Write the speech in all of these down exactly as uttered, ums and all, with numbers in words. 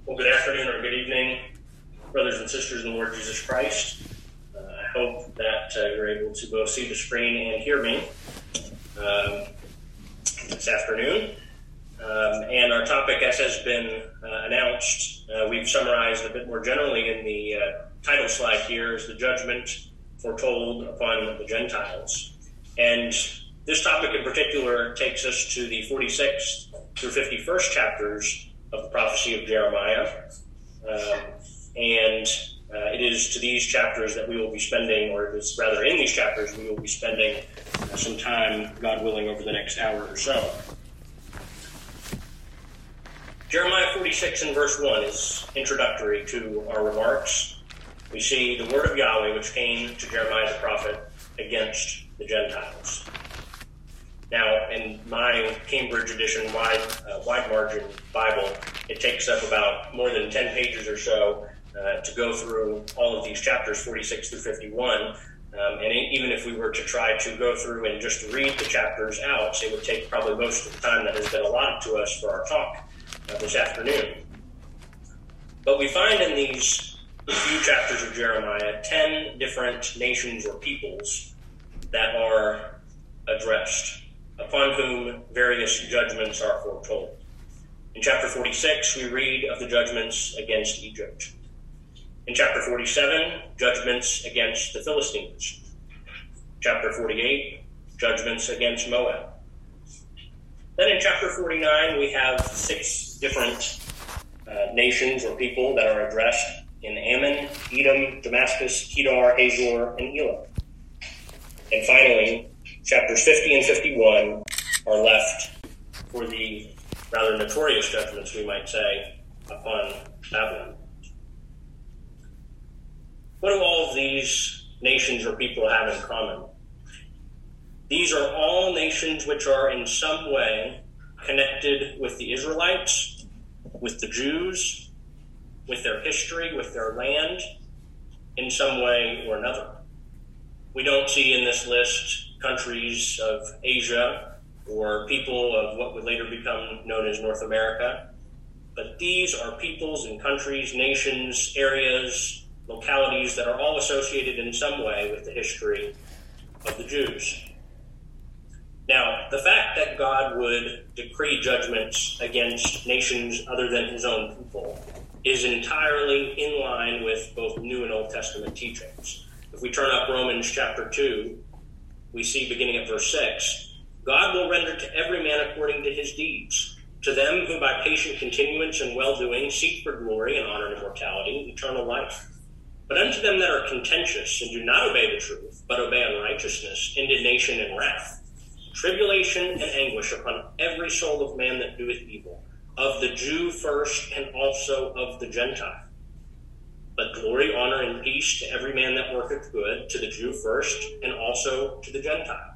Well, good afternoon or good evening, brothers and sisters in the Lord Jesus Christ. Uh, I hope that uh, you're able to both see the screen and hear me um, this afternoon. Um, and our topic, as has been uh, announced, uh, we've summarized a bit more generally in the uh, title slide here, is the judgment foretold upon the Gentiles. And this topic in particular takes us to the forty-sixth through fifty-first chapters of the prophecy of Jeremiah. Um, and uh, it is to these chapters that we will be spending, or it is rather in these chapters, we will be spending uh, some time, God willing, over the next hour or so. Jeremiah forty-six and verse one is introductory to our remarks. We see the word of Yahweh which came to Jeremiah the prophet against the Gentiles. Now, in my Cambridge edition wide, uh, wide margin Bible, it takes up about more than ten pages or so uh, to go through all of these chapters, forty-six through fifty-one. Um, and even if we were to try to go through and just read the chapters out, it would take probably most of the time that has been allotted to us for our talk uh, this afternoon. But we find in these few chapters of Jeremiah ten different nations or peoples that are addressed, upon whom various judgments are foretold. In chapter forty-six, we read of the judgments against Egypt. In chapter forty-seven, judgments against the Philistines. Chapter forty-eight, judgments against Moab. Then in chapter forty-nine, we have six different uh, nations or people that are addressed in Ammon, Edom, Damascus, Kedar, Hazor, and Elam. And finally, chapters fifty and fifty-one are left for the rather notorious judgments, we might say, upon Babylon. What do all of these nations or people have in common? These are all nations which are in some way connected with the Israelites, with the Jews, with their history, with their land, in some way or another. We don't see in this list countries of Asia or people of what would later become known as North America. But these are peoples and countries, nations, areas, localities that are all associated in some way with the history of the Jews. Now, the fact that God would decree judgments against nations other than his own people is entirely in line with both New and Old Testament teachings. If we turn up Romans chapter two, we see beginning at verse six, God will render to every man according to his deeds. To them who by patient continuance and well-doing seek for glory and honor and immortality, eternal life. But unto them that are contentious and do not obey the truth, but obey unrighteousness, indignation and wrath, tribulation and anguish upon every soul of man that doeth evil, of the Jew first and also of the Gentile. But glory, honor, and peace to every man that worketh good, to the Jew first, and also to the Gentile.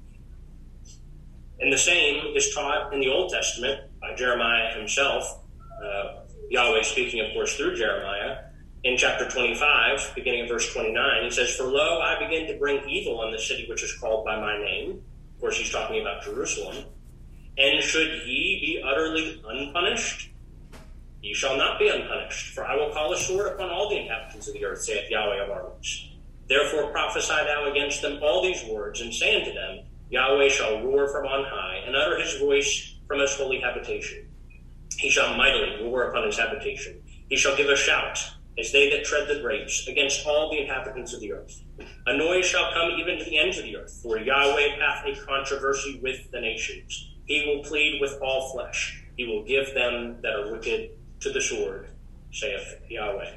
And the same is taught in the Old Testament by Jeremiah himself, uh, Yahweh speaking, of course, through Jeremiah. In chapter twenty-five, beginning of verse twenty-nine, he says, For lo, I begin to bring evil on the city which is called by my name. Of course, he's talking about Jerusalem. And should ye be utterly unpunished? Ye shall not be unpunished, for I will call a sword upon all the inhabitants of the earth, saith Yahweh of armies. Therefore prophesy thou against them all these words, and say unto them, Yahweh shall roar from on high, and utter his voice from his holy habitation. He shall mightily roar upon his habitation. He shall give a shout, as they that tread the grapes, against all the inhabitants of the earth. A noise shall come even to the ends of the earth, for Yahweh hath a controversy with the nations. He will plead with all flesh. He will give them that are wicked to the sword, saith Yahweh.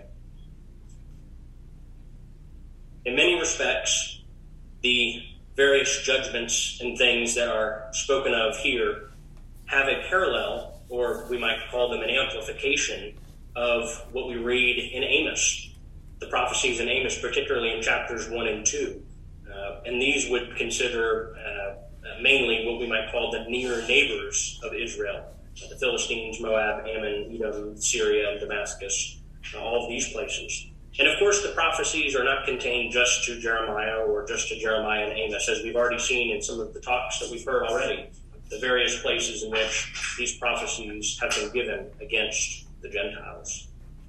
In many respects, the various judgments and things that are spoken of here have a parallel, or we might call them an amplification, of what we read in Amos, the prophecies in Amos, particularly in chapters one and two. Uh, and these would consider uh, mainly what we might call the near neighbors of Israel, uh, the Philistines, Moab, Ammon, Edom, Syria, and Damascus, uh, all of these places. And of course, the prophecies are not contained just to Jeremiah or just to Jeremiah and Amos, as we've already seen in some of the talks that we've heard already, the various places in which these prophecies have been given against the Gentiles.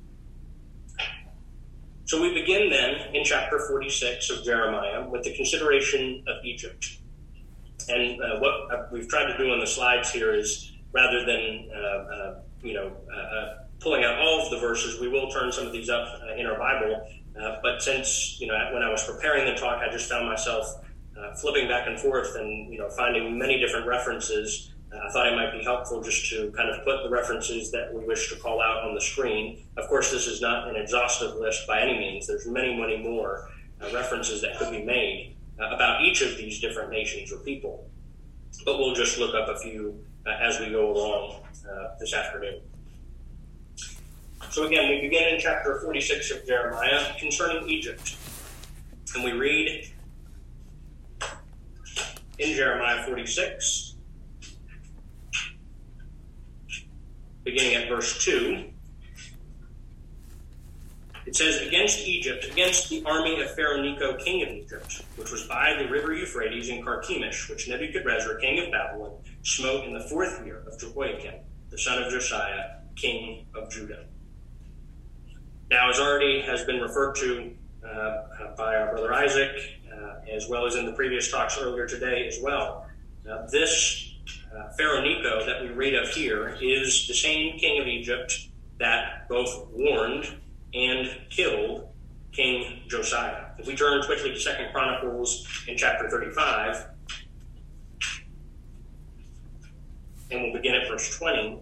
So we begin then in chapter forty-six of Jeremiah with the consideration of Egypt. And uh, what we've tried to do on the slides here is, rather than uh, uh, you know uh, pulling out all of the verses, we will turn some of these up uh, in our Bible. Uh, but since you know when I was preparing the talk, I just found myself uh, flipping back and forth and you know finding many different references. Uh, I thought it might be helpful just to kind of put the references that we wish to call out on the screen. Of course, this is not an exhaustive list by any means. There's many, many more uh, references that could be made uh, about each of these different nations or people. But we'll just look up a few uh, as we go along uh, this afternoon. So again, we begin in chapter forty-six of Jeremiah concerning Egypt. And we read in Jeremiah forty-six, beginning at verse two, it says, "Against Egypt, against the army of Pharaoh Necho, king of Egypt, which was by the river Euphrates in Carchemish, which Nebuchadrezzar, king of Babylon, smote in the fourth year of Jehoiakim, the son of Josiah, king of Judah." Now, as already has been referred to uh, by our brother Isaac, uh, as well as in the previous talks earlier today as well, uh, this Uh, Pharaoh Necho that we read of here is the same king of Egypt that both warned and killed King Josiah. If we turn quickly to Second Chronicles in chapter thirty-five, and we'll begin at verse twenty,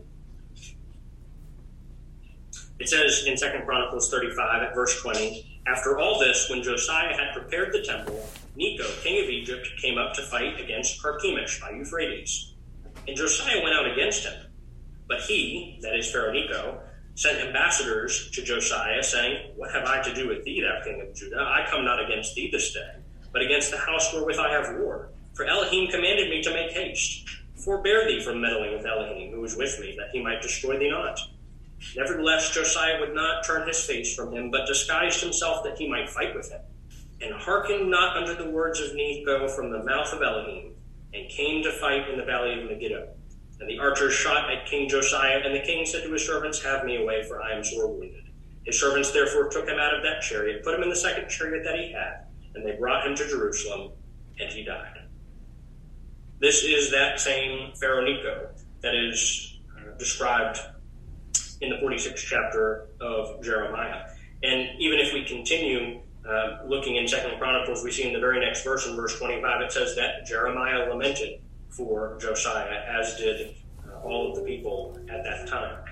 it says in Second Chronicles thirty-five at verse twenty, "After all this, when Josiah had prepared the temple, Necho, king of Egypt, came up to fight against Carchemish by Euphrates. And Josiah went out against him. But he," that is Pharaoh Necho, "sent ambassadors to Josiah, saying, 'What have I to do with thee, thou king of Judah? I come not against thee this day, but against the house wherewith I have war. For Elohim commanded me to make haste. Forbear thee from meddling with Elohim, who is with me, that he might destroy thee not.' Nevertheless, Josiah would not turn his face from him, but disguised himself that he might fight with him, and hearkened not unto the words of Necho from the mouth of Elohim, and came to fight in the valley of Megiddo. And the archers shot at King Josiah, and the king said to his servants, 'Have me away, for I am sore wounded.' His servants therefore took him out of that chariot, put him in the second chariot that he had, and they brought him to Jerusalem, and he died." This is that same Pharaoh Necho that is uh, described in the forty-sixth chapter of Jeremiah. And even if we continue Uh, looking in Second Chronicles, we see in the very next verse, in verse twenty-five, it says that Jeremiah lamented for Josiah, as did uh, all of the people at that time.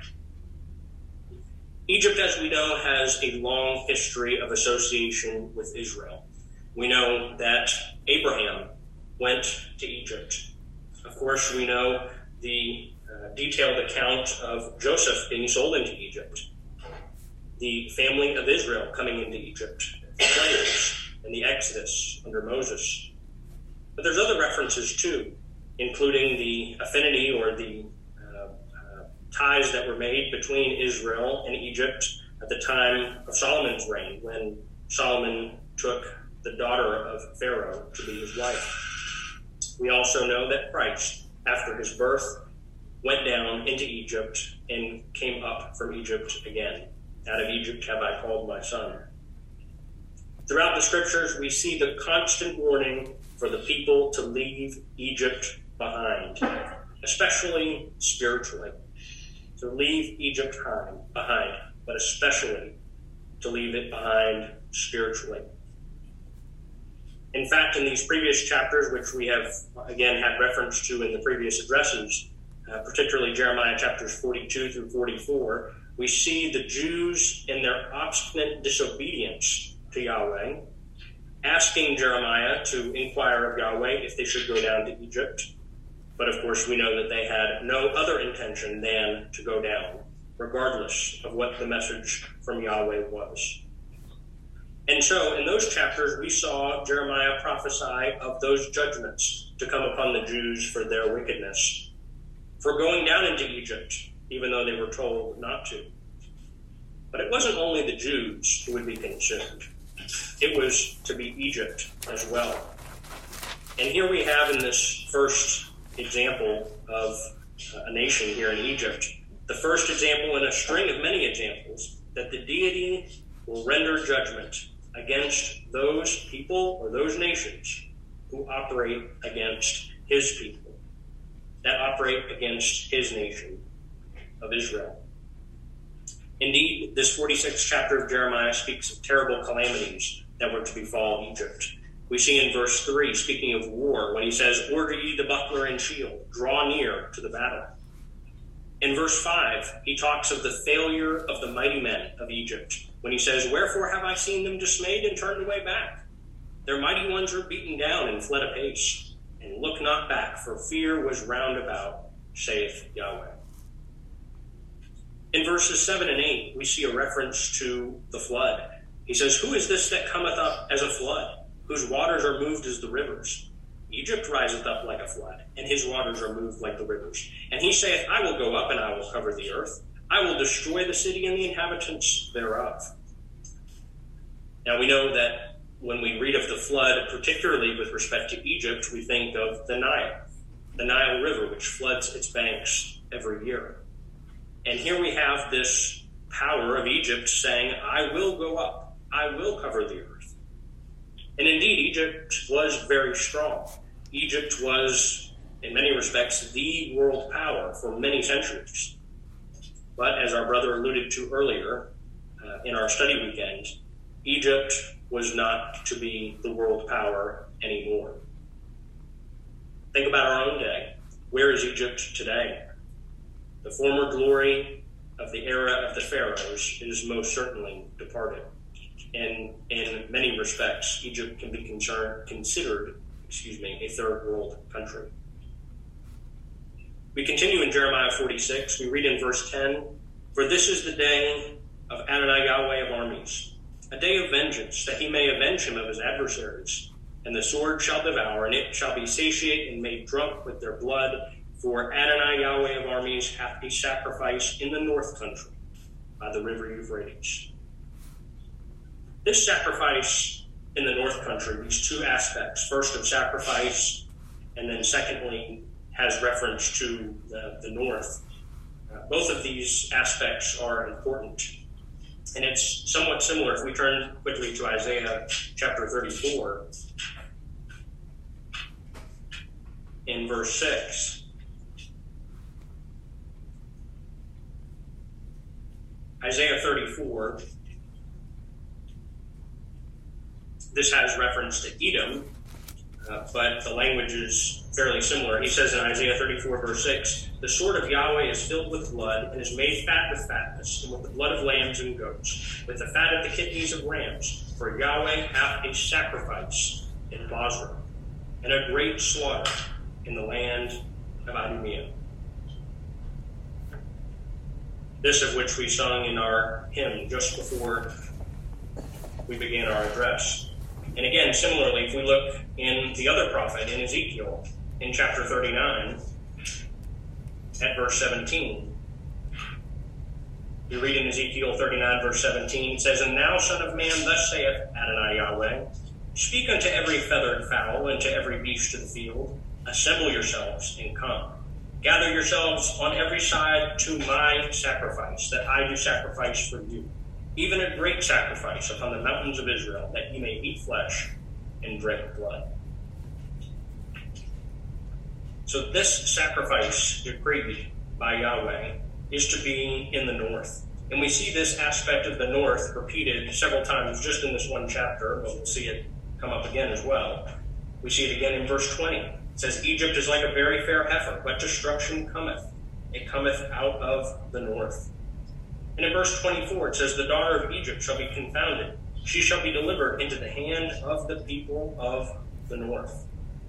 Egypt, as we know, has a long history of association with Israel. We know that Abraham went to Egypt. Of course, we know the uh, detailed account of Joseph being sold into Egypt, the family of Israel coming into Egypt, the plagues and the Exodus under Moses. But there's other references too, including the affinity or the uh, uh, ties that were made between Israel and Egypt at the time of Solomon's reign, when Solomon took the daughter of Pharaoh to be his wife. We also know that Christ, after his birth, went down into Egypt and came up from Egypt again. "Out of Egypt have I called my son." Throughout the scriptures, we see the constant warning for the people to leave Egypt behind, especially spiritually. To leave Egypt behind, but especially to leave it behind spiritually. In fact, in these previous chapters, which we have, again, had reference to in the previous addresses, uh, particularly Jeremiah chapters forty-two through forty-four, we see the Jews in their obstinate disobedience to Yahweh, asking Jeremiah to inquire of Yahweh if they should go down to Egypt. But of course, we know that they had no other intention than to go down, regardless of what the message from Yahweh was. And so, in those chapters, we saw Jeremiah prophesy of those judgments to come upon the Jews for their wickedness, for going down into Egypt, even though they were told not to. But it wasn't only the Jews who would be consumed. It was to be Egypt as well. And here we have in this first example of a nation here in Egypt, The first example in a string of many examples that the deity will render judgment against those people or those nations who operate against his people, that operate against his nation of Israel. Indeed, this forty-sixth chapter of Jeremiah speaks of terrible calamities that were to befall Egypt. We see in verse three, speaking of war, when he says, "Order ye the buckler and shield, draw near to the battle." In verse five, he talks of the failure of the mighty men of Egypt, when he says, "Wherefore have I seen them dismayed and turned away back? Their mighty ones are beaten down and fled apace, and look not back, for fear was round about, saith Yahweh." In verses seven and eight, we see a reference to the flood. He says, "Who is this that cometh up as a flood, whose waters are moved as the rivers? Egypt riseth up like a flood, and his waters are moved like the rivers. And he saith, I will go up, and I will cover the earth. I will destroy the city and the inhabitants thereof." Now we know that when we read of the flood, particularly with respect to Egypt, we think of the Nile, the Nile River, which floods its banks every year. And here we have this power of Egypt saying, "I will go up, I will cover the earth." And indeed, Egypt was very strong. Egypt was, in many respects, the world power for many centuries. But as our brother alluded to earlier uh, in our study weekend, Egypt was not to be the world power anymore. Think about our own day. Where is Egypt today? The former glory of the era of the pharaohs is most certainly departed. And in many respects, Egypt can be concerned, considered, excuse me, a third world country. We continue in Jeremiah forty-six. We read in verse ten, "For this is the day of Adonai Yahweh of armies, a day of vengeance, that he may avenge him of his adversaries. And the sword shall devour, and it shall be satiate and made drunk with their blood. For Adonai Yahweh of armies hath a sacrifice in the north country by the river Euphrates." This sacrifice in the north country, these two aspects, first of sacrifice, and then secondly, has reference to the, the north. Uh, both of these aspects are important. And it's somewhat similar if we turn quickly to Isaiah chapter thirty-four in verse six. Isaiah thirty-four, this has reference to Edom, uh, but the language is fairly similar. He says in Isaiah thirty-four, verse six, "The sword of Yahweh is filled with blood, and is made fat with fatness, and with the blood of lambs and goats, with the fat of the kidneys of rams. For Yahweh hath a sacrifice in Bozrah, and a great slaughter in the land of Idumea." This of which we sung in our hymn just before we began our address. And again, similarly, if we look in the other prophet, in Ezekiel, in chapter thirty-nine, at verse seventeen, we read in Ezekiel thirty-nine, verse seventeen, it says, "And now, son of man, thus saith Adonai Yahweh, speak unto every feathered fowl, and to every beast of the field, assemble yourselves and come. Gather yourselves on every side to my sacrifice, that I do sacrifice for you, even a great sacrifice upon the mountains of Israel, that ye may eat flesh and drink blood." So this sacrifice decreed by Yahweh is to be in the north. And we see this aspect of the north repeated several times just in this one chapter, but we'll see it come up again as well. We see it again in verse twenty. It says, "Egypt is like a very fair heifer, but destruction cometh. It cometh out of the north." And in verse twenty-four, it says, "The daughter of Egypt shall be confounded. She shall be delivered into the hand of the people of the north."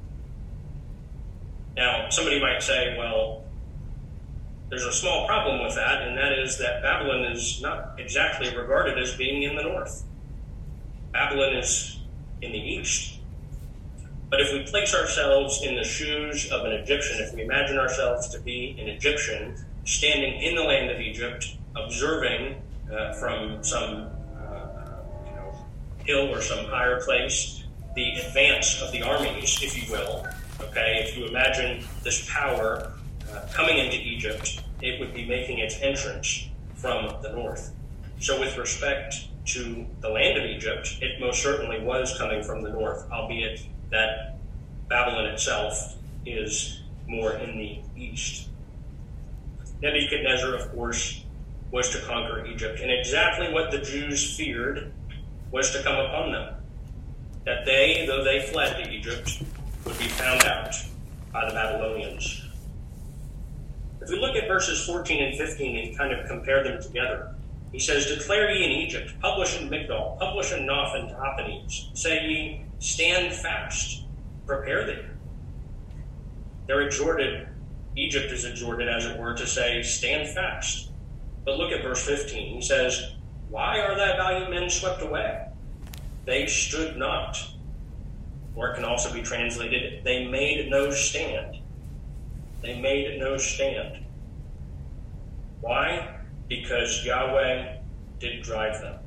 Now, somebody might say, well, there's a small problem with that, and that is that Babylon is not exactly regarded as being in the north. Babylon is in the east. But if we place ourselves in the shoes of an Egyptian, if we imagine ourselves to be an Egyptian standing in the land of Egypt, observing uh, from some uh, you know, hill or some higher place the advance of the armies, if you will, okay, if you imagine this power uh, coming into Egypt it would be making its entrance from the north. So with respect to the land of Egypt, it most certainly was coming from the north, albeit that Babylon itself is more in the east. Nebuchadnezzar, of course, was to conquer Egypt, and exactly what the Jews feared was to come upon them, that they, though they fled to Egypt, would be found out by the Babylonians. If we look at verses fourteen and fifteen and kind of compare them together, he says, "Declare ye in Egypt, publish in Migdol, publish in Noph and Tahpanhes, say ye, stand fast, prepare thee." They're exhorted, Egypt is exhorted, as it were, to say, stand fast. But look at verse fifteen. He says, "Why are thy valiant men swept away? They stood not." Or it can also be translated, they made no stand. They made no stand. Why? Because Yahweh did drive them.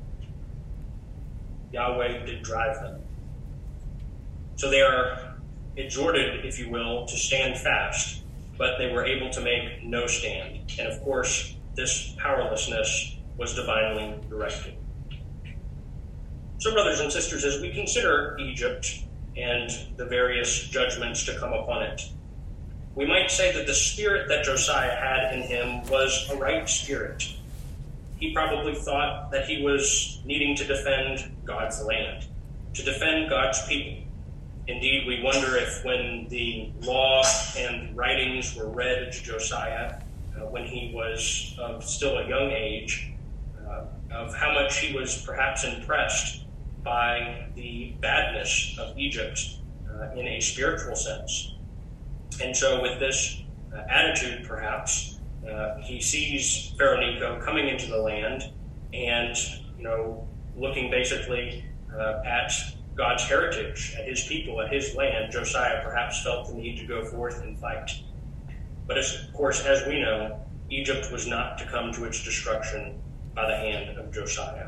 Yahweh did drive them. So they are exhorted, if you will, to stand fast, but they were able to make no stand. And of course, this powerlessness was divinely directed. So, brothers and sisters, as we consider Egypt and the various judgments to come upon it, we might say that the spirit that Josiah had in him was a right spirit. He probably thought that he was needing to defend God's land, to defend God's people. Indeed, we wonder if when the law and writings were read to Josiah, uh, when he was of still a young age, uh, of how much he was perhaps impressed by the badness of Egypt uh, in a spiritual sense. And so with this uh, attitude, perhaps, uh, he sees Pharaoh Necho coming into the land and, you know, looking basically uh, at God's heritage, at his people, at his land. Josiah perhaps felt the need to go forth and fight. But as, of course, as we know, Egypt was not to come to its destruction by the hand of Josiah.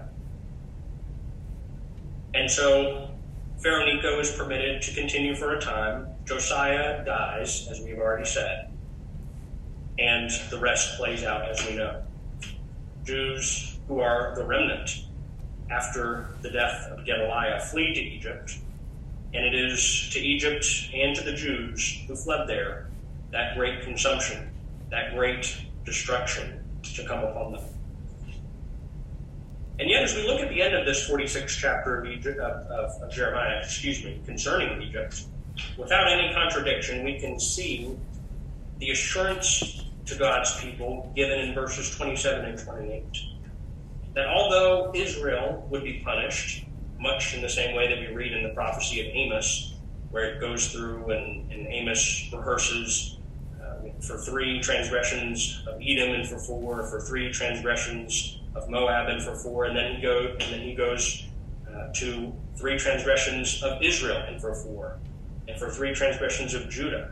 And so Pharaoh Necho is permitted to continue for a time. Josiah dies, as we've already said, and the rest plays out as we know. Jews who are the remnant after the death of Gedaliah flee to Egypt, and it is to Egypt and to the Jews who fled there that great consumption, that great destruction to come upon them. And yet, as we look at the end of this forty-sixth chapter of, Egypt, of, of, of Jeremiah, excuse me, concerning Egypt, without any contradiction, we can see the assurance to God's people given in verses twenty-seven and twenty-eight, that although Israel would be punished, much in the same way that we read in the prophecy of Amos, where it goes through and, and Amos rehearses uh, for three transgressions of Edom and for four, for three transgressions of Moab and for four, and then he go and then he goes uh, to three transgressions of Israel and for four, and for three transgressions of Judah.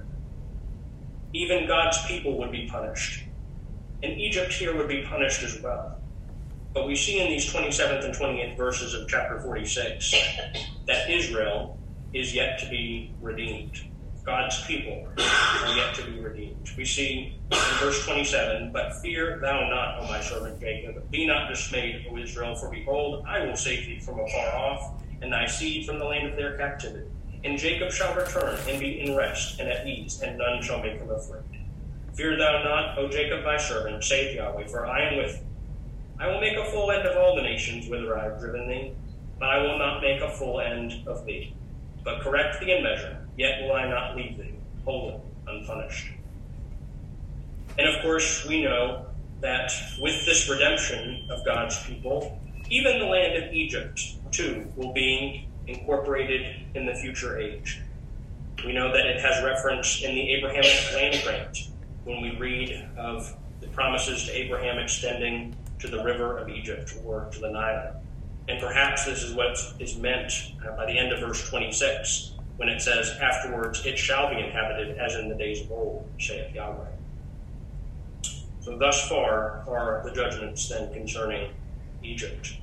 Even God's people would be punished, and Egypt here would be punished as well. But we see in these twenty-seventh and twenty-eighth verses of chapter forty-six that Israel is yet to be redeemed. God's people are yet to be redeemed. We see in verse twenty-seven, "But fear thou not, O my servant Jacob. Be not dismayed, O Israel, for behold, I will save thee from afar off, and thy seed from the land of their captivity. And Jacob shall return, and be in rest, and at ease, and none shall make him afraid. Fear thou not, O Jacob my servant, saith Yahweh, for I am with thee. I will make a full end of all the nations whither I have driven thee, but I will not make a full end of thee. But correct thee in measure, yet will I not leave thee, wholly unpunished." And of course, we know that with this redemption of God's people, even the land of Egypt, too, will be incorporated in the future age. We know that it has reference in the Abrahamic land grant when we read of the promises to Abraham extending to the river of Egypt or to the Nile. And perhaps this is what is meant uh, by the end of verse twenty-six, when it says, "Afterwards it shall be inhabited as in the days of old, saith Yahweh." So thus far are the judgments then concerning Egypt.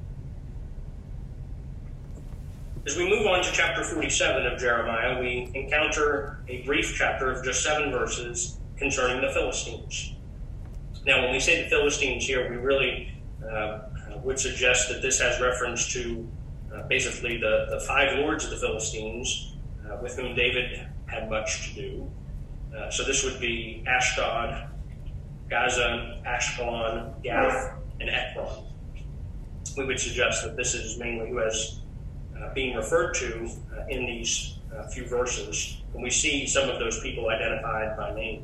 As we move on to chapter forty-seven of Jeremiah, we encounter a brief chapter of just seven verses concerning the Philistines. Now, when we say the Philistines here, we really uh, would suggest that this has reference to uh, basically the, the five lords of the Philistines uh, with whom David had much to do. Uh, so this would be Ashdod, Gaza, Ashkelon, Gath, and Ekron. We would suggest that this is mainly who is uh, being referred to uh, in these uh, few verses. And we see some of those people identified by name.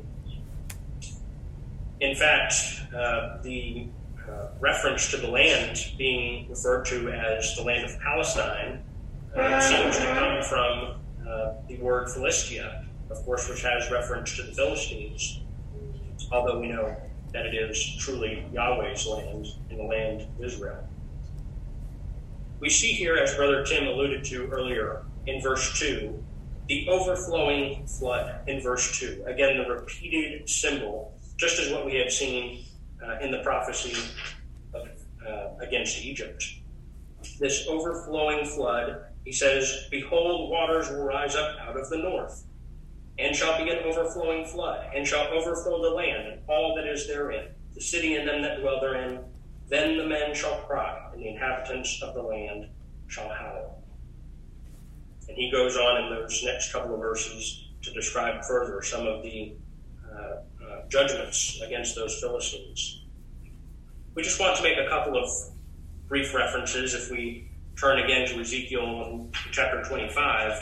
In fact, uh, the uh, reference to the land being referred to as the land of Palestine uh, seems to come from uh, the word Philistia, of course, which has reference to the Philistines, although we know that it is truly Yahweh's land in the land of Israel. We see here, as Brother Tim alluded to earlier in verse two, the overflowing flood in verse two. Again, the repeated symbol, just as what we had seen uh, in the prophecy of, uh, against Egypt. This overflowing flood, he says, behold, waters will rise up out of the north, and shall be an overflowing flood, and shall overflow the land, and all that is therein, the city and them that dwell therein. Then the men shall cry, and the inhabitants of the land shall howl. And he goes on in those next couple of verses to describe further some of the uh, uh, judgments against those Philistines. We just want to make a couple of brief references. If we turn again to Ezekiel in chapter twenty-five,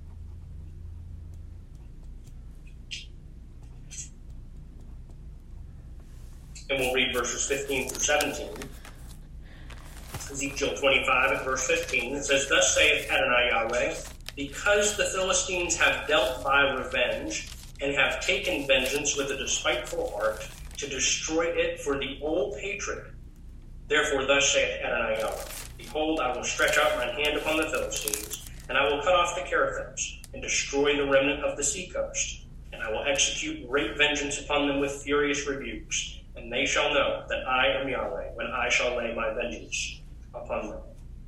and we'll read verses fifteen through seventeen. Ezekiel twenty-five at verse fifteen, it says, Thus saith Adonai Yahweh, because the Philistines have dealt by revenge, and have taken vengeance with a despiteful heart, to destroy it for the old hatred. Therefore thus saith Adonai Yahweh, Behold, I will stretch out mine hand upon the Philistines, and I will cut off the Cherethims, and destroy the remnant of the seacoast. And I will execute great vengeance upon them with furious rebukes. And they shall know that I am Yahweh, when I shall lay my vengeance upon them.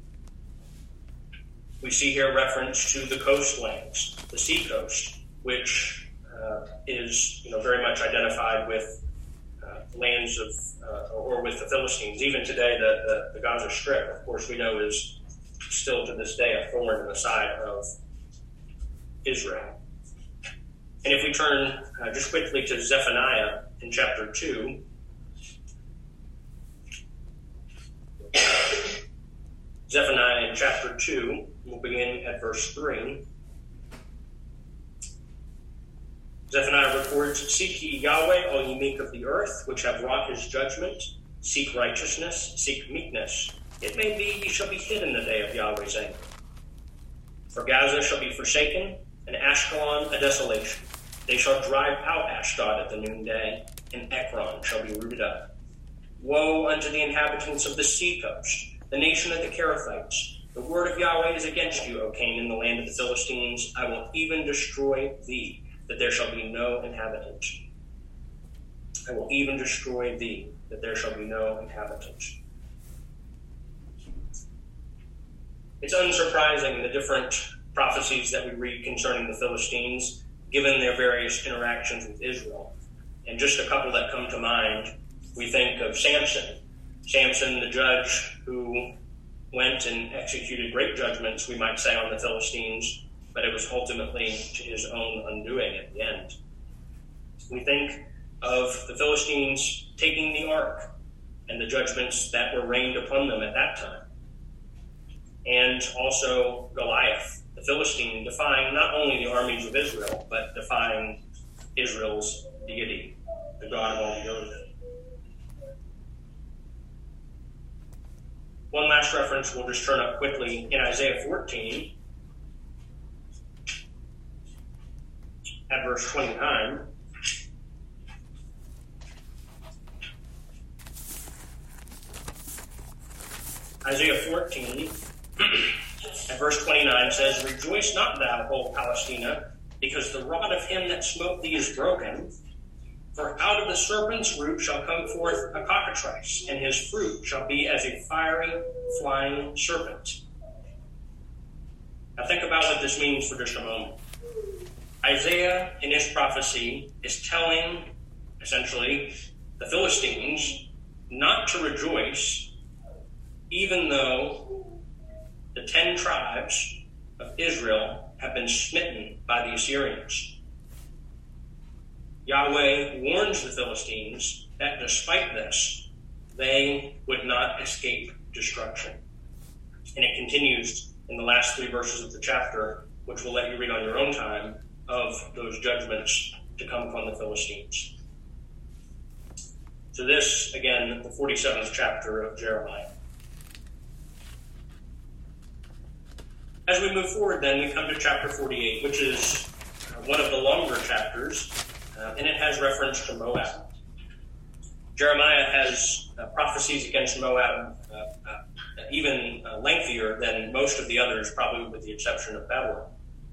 We see here reference to the coastlands, the seacoast, which uh, is, you know, very much identified with uh, lands of, uh, or with the Philistines. Even today, the, the, the Gaza Strip, of course, we know is still to this day a thorn in the side of Israel. And if we turn uh, just quickly to Zephaniah in chapter two, Zephaniah in chapter two, we'll begin at verse three. Zephaniah records, Seek ye Yahweh, all ye meek of the earth, which have wrought his judgment. Seek righteousness, seek meekness. It may be ye shall be hid in the day of Yahweh's anger. For Gaza shall be forsaken, and Ashkelon a desolation. They shall drive out Ashdod at the noonday, and Ekron shall be rooted up. Woe unto the inhabitants of the seacoast, the nation of the Cherethites. The word of Yahweh is against you, O Canaan, the land of the Philistines. I will even destroy thee, that there shall be no inhabitant. I will even destroy thee, that there shall be no inhabitant. It's unsurprising the different prophecies that we read concerning the Philistines, given their various interactions with Israel. And just a couple that come to mind, we think of Samson. Samson, the judge who went and executed great judgments, we might say, on the Philistines, but it was ultimately to his own undoing at the end. We think of the Philistines taking the ark and the judgments that were rained upon them at that time. And also Goliath, the Philistine, defying not only the armies of Israel, but defying Israel's deity, the God of all the earth. One last reference we'll just turn up quickly in Isaiah fourteen, at verse twenty-nine. Isaiah fourteen, at verse twenty-nine says, Rejoice not thou, O Palestina, because the rod of him that smote thee is broken. For out of the serpent's root shall come forth a cockatrice, and his fruit shall be as a fiery, flying serpent. Now think about what this means for just a moment. Isaiah, in his prophecy, is telling, essentially, the Philistines not to rejoice, even though the ten tribes of Israel have been smitten by the Assyrians. Yahweh warns the Philistines that despite this, they would not escape destruction. And it continues in the last three verses of the chapter, which we'll let you read on your own time, of those judgments to come upon the Philistines. So this, again, the forty-seventh chapter of Jeremiah. As we move forward, then, we come to chapter forty-eight, which is one of the longer chapters, uh, and it has reference to Moab. Jeremiah has uh, prophecies against Moab uh, uh, even uh, lengthier than most of the others, probably with the exception of Babylon.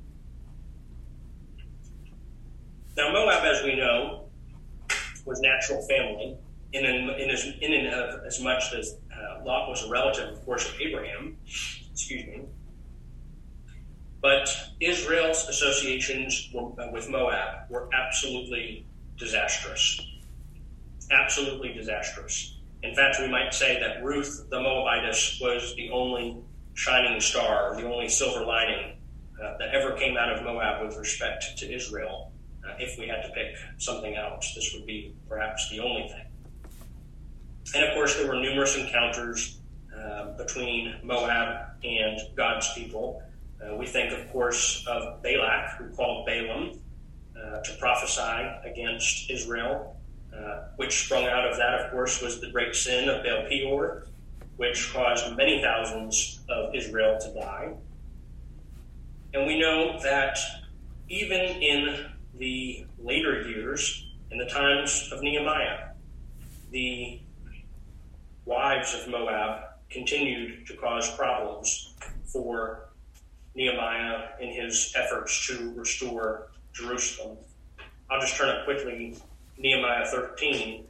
Now, Moab, as we know, was natural family, in, in, in, as, in and of as much as uh, Lot was a relative, of course, of Abraham. Excuse me. But Israel's associations with Moab were absolutely disastrous. Absolutely disastrous. In fact, we might say that Ruth the Moabitess was the only shining star, the only silver lining uh, that ever came out of Moab with respect to Israel. Uh, if we had to pick something else, this would be perhaps the only thing. And of course, there were numerous encounters uh, between Moab and God's people. Uh, we think, of course, of Balak, who called Balaam uh, to prophesy against Israel, uh, which sprung out of that, of course, was the great sin of Baal Peor, which caused many thousands of Israel to die. And we know that even in the later years, in the times of Nehemiah, the wives of Moab continued to cause problems for Nehemiah in his efforts to restore Jerusalem. I'll just turn up quickly, Nehemiah thirteen.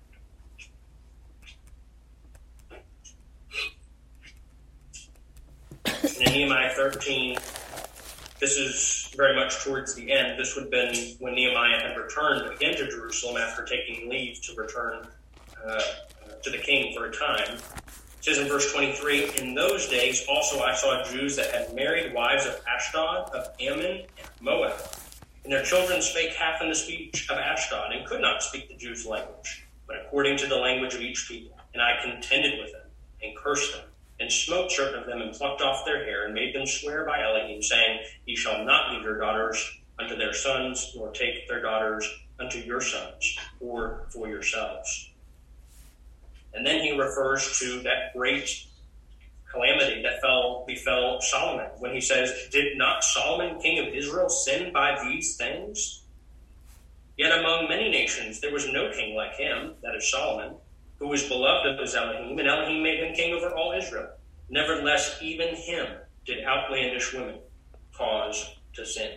And in Nehemiah thirteen, this is very much towards the end. This would have been when Nehemiah had returned again to Jerusalem after taking leave to return uh, to the king for a time. It says in verse twenty-three, in those days also I saw Jews that had married wives of Ashdod, of Ammon, and Moab. And their children spake half in the speech of Ashdod, and could not speak the Jews' language, but according to the language of each people. And I contended with them, and cursed them, and smote certain of them, and plucked off their hair, and made them swear by Elohim, saying, Ye shall not leave your daughters unto their sons, nor take their daughters unto your sons, or for yourselves. And then he refers to that great calamity that fell befell Solomon when he says, did not Solomon, king of Israel, sin by these things? Yet among many nations there was no king like him, that is Solomon, who was beloved of his Elohim, and Elohim made him king over all Israel. Nevertheless, even him did outlandish women cause to sin.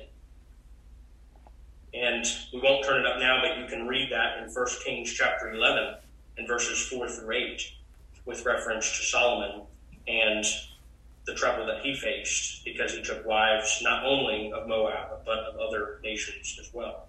And we won't turn it up now, but you can read that in First Kings chapter eleven, in verses four through eight, with reference to Solomon and the trouble that he faced because he took wives not only of Moab, but of other nations as well.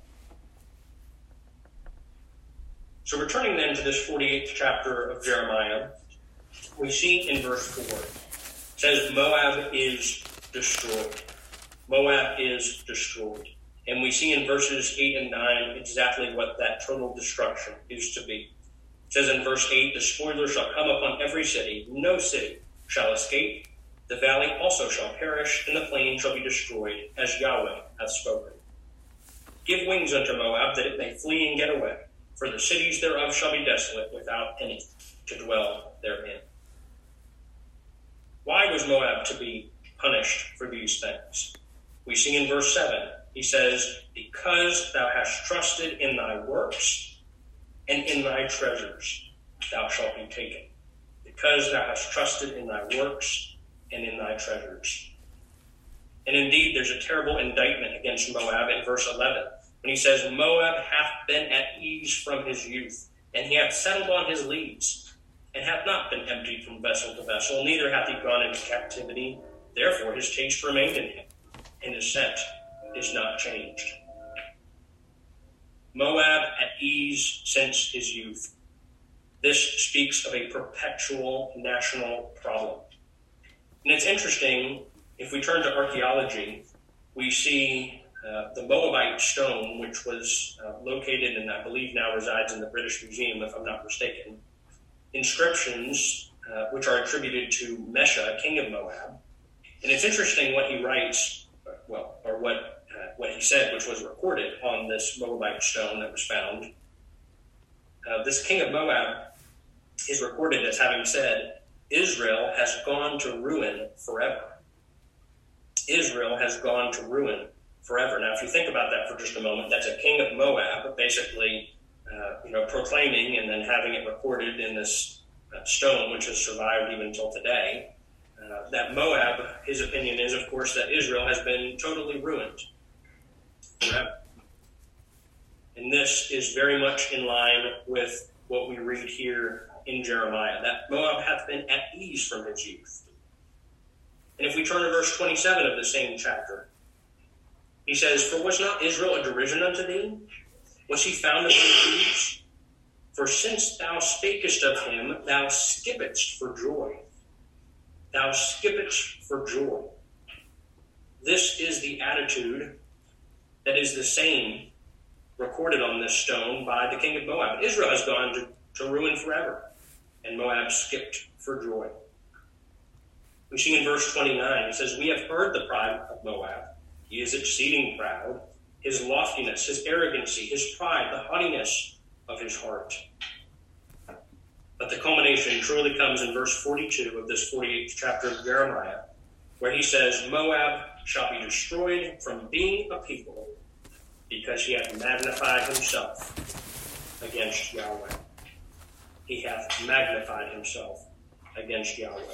So returning then to this forty-eighth chapter of Jeremiah, we see in verse four, it says Moab is destroyed. Moab is destroyed. And we see in verses eight and nine exactly what that total destruction is to be. It says in verse eight, the spoiler shall come upon every city, no city shall escape. The valley also shall perish, and the plain shall be destroyed, as Yahweh hath spoken. Give wings unto Moab, that it may flee and get away, for the cities thereof shall be desolate, without any to dwell therein. Why was Moab to be punished for these things? We see in verse seven, he says, because thou hast trusted in thy works, and in thy treasures thou shalt be taken. Because thou hast trusted in thy works and in thy treasures. And indeed, there's a terrible indictment against Moab in verse eleven, when he says, Moab hath been at ease from his youth, and he hath settled on his leads, and hath not been emptied from vessel to vessel, neither hath he gone into captivity. Therefore his taste remained in him, and his scent is not changed. Moab at ease since his youth. This speaks of a perpetual national problem. And it's interesting, if we turn to archaeology, we see uh, the Moabite stone, which was uh, located and I believe now resides in the British Museum, if I'm not mistaken. Inscriptions, uh, which are attributed to Mesha, king of Moab. And it's interesting what he writes, well, or what, uh, what he said, which was recorded on this Moabite stone that was found. Uh, this king of Moab is recorded as having said, Israel has gone to ruin forever. Israel has gone to ruin forever. Now, if you think about that for just a moment, that's a king of Moab, basically, uh, you know, proclaiming and then having it recorded in this uh, stone, which has survived even until today. Uh, that Moab, his opinion is, of course, that Israel has been totally ruined forever. And this is very much in line with what we read here in Jeremiah, that Moab hath been at ease from his youth. And if we turn to verse twenty-seven of the same chapter, he says, For was not Israel a derision unto thee? Was he found among thieves? For since thou spakest of him, thou skippedst for joy. Thou skippedst for joy. This is the attitude that is the same recorded on this stone by the king of Moab. Israel has gone to, to ruin forever, and Moab skipped for joy. We see in verse twenty-nine, it says, We have heard the pride of Moab. He is exceeding proud. His loftiness, his arrogancy, his pride, the haughtiness of his heart. But the culmination truly comes in verse forty-two of this forty-eighth chapter of Jeremiah, where he says, Moab shall be destroyed from being a people, because he hath magnified himself against Yahweh. He hath magnified himself against Yahweh.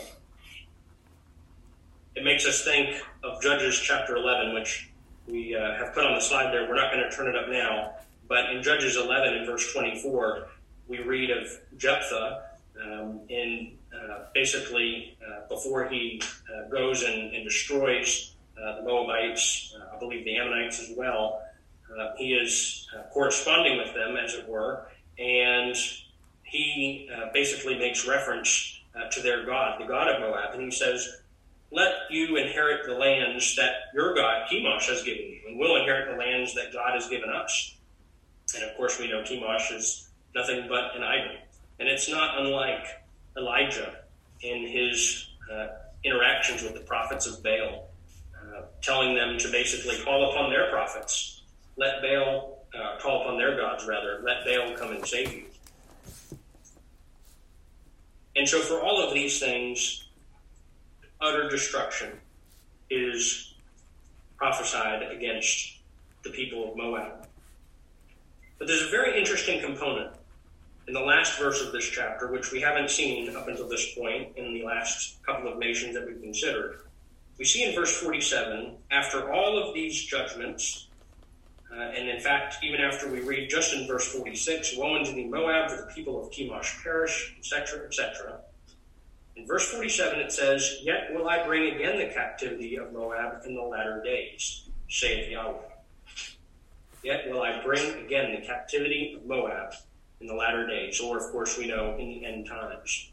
It makes us think of Judges chapter eleven, which we uh, have put on the slide there. We're not going to turn it up now. But in Judges eleven, in verse twenty-four, we read of Jephthah um, in uh, basically uh, before he uh, goes and, and destroys uh, the Moabites, uh, I believe the Ammonites as well. Uh, he is uh, corresponding with them, as it were, and he uh, basically makes reference uh, to their God, the God of Moab, and he says, let you inherit the lands that your God, Chemosh, has given you, and we'll inherit the lands that God has given us. And of course, we know Chemosh is nothing but an idol. And it's not unlike Elijah in his uh, interactions with the prophets of Baal, uh, telling them to basically call upon their prophets. Let Baal, uh, call upon their gods, rather. Let Baal come and save you. And so for all of these things, utter destruction is prophesied against the people of Moab. But there's a very interesting component in the last verse of this chapter, which we haven't seen up until this point in the last couple of nations that we've considered. We see in verse forty-seven, after all of these judgments, uh, and in fact, even after we read just in verse forty-six, woe unto thee, Moab, for the people of Chemosh perish, et cetera, et cetera. In verse forty-seven it says, Yet will I bring again the captivity of Moab in the latter days, saith Yahweh. Yet will I bring again the captivity of Moab in the latter days, or of course we know in the end times.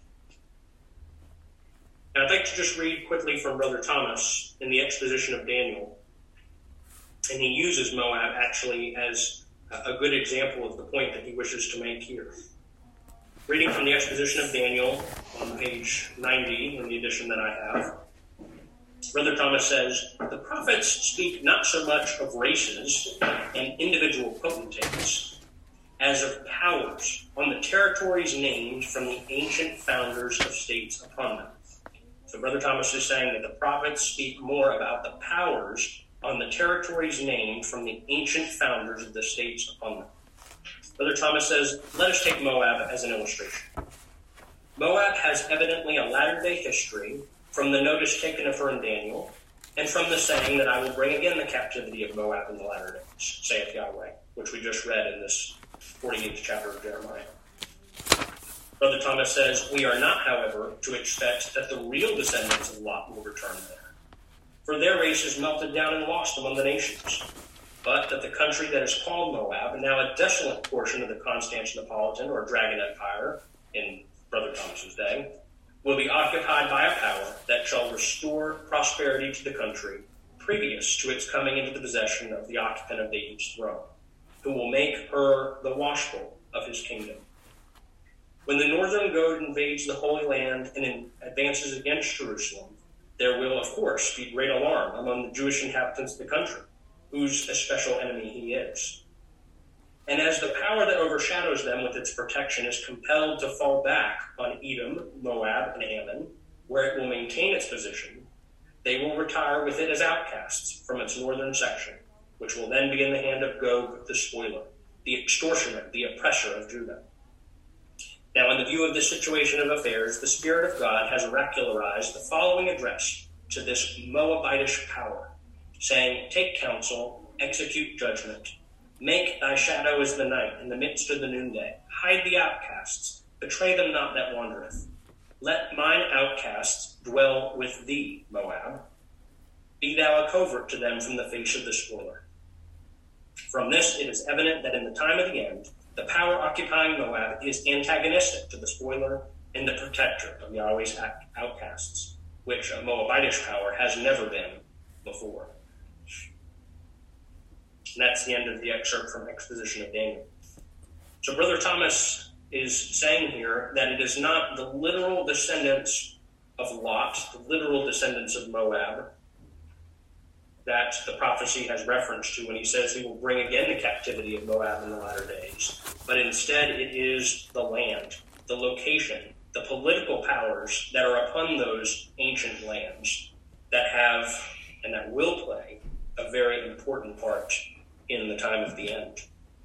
And I'd like to just read quickly from Brother Thomas in the exposition of Daniel. And he uses Moab actually as a good example of the point that he wishes to make here. Reading from the exposition of Daniel on page ninety in the edition that I have, Brother Thomas says, the prophets speak not so much of races and individual potentates as of powers on the territories named from the ancient founders of states upon them. So Brother Thomas is saying that the prophets speak more about the powers on the territories named from the ancient founders of the states upon them. Brother Thomas says, let us take Moab as an illustration. Moab has evidently a latter-day history from the notice taken of her in Daniel, and from the saying that I will bring again the captivity of Moab in the latter days, saith Yahweh, which we just read in this forty-eighth chapter of Jeremiah. Brother Thomas says, we are not, however, to expect that the real descendants of Lot will return there, for their race is melted down and lost among the nations. but that the country that is called Moab, and now a desolate portion of the Constantinopolitan or Dragon Empire in Brother Thomas's day, will be occupied by a power that shall restore prosperity to the country previous to its coming into the possession of the occupant of David's throne, who will make her the washbowl of his kingdom. When the northern goad invades the Holy Land and advances against Jerusalem, there will, of course, be great alarm among the Jewish inhabitants of the country, whose especial enemy he is. And as the power that overshadows them with its protection is compelled to fall back on Edom, Moab, and Ammon, where it will maintain its position, they will retire with it as outcasts from its northern section, which will then be in the hand of Gog the spoiler, the extortioner, the oppressor of Judah. Now, in the view of this situation of affairs, the Spirit of God has oracularized the following address to this Moabitish power, saying, "Take counsel, execute judgment. Make thy shadow as the night in the midst of the noonday. Hide the outcasts. Betray them not that wandereth. Let mine outcasts dwell with thee, Moab. Be thou a covert to them from the face of the spoiler." From this, it is evident that in the time of the end, the power occupying Moab is antagonistic to the spoiler and the protector of Yahweh's outcasts, which a Moabitish power has never been before. And that's the end of the excerpt from Exposition of Daniel. So Brother Thomas is saying here that it is not the literal descendants of Lot, the literal descendants of Moab, that the prophecy has reference to when he says he will bring again the captivity of Moab in the latter days. But instead it is the land, the location, the political powers that are upon those ancient lands that have and that will play a very important part in the time of the end.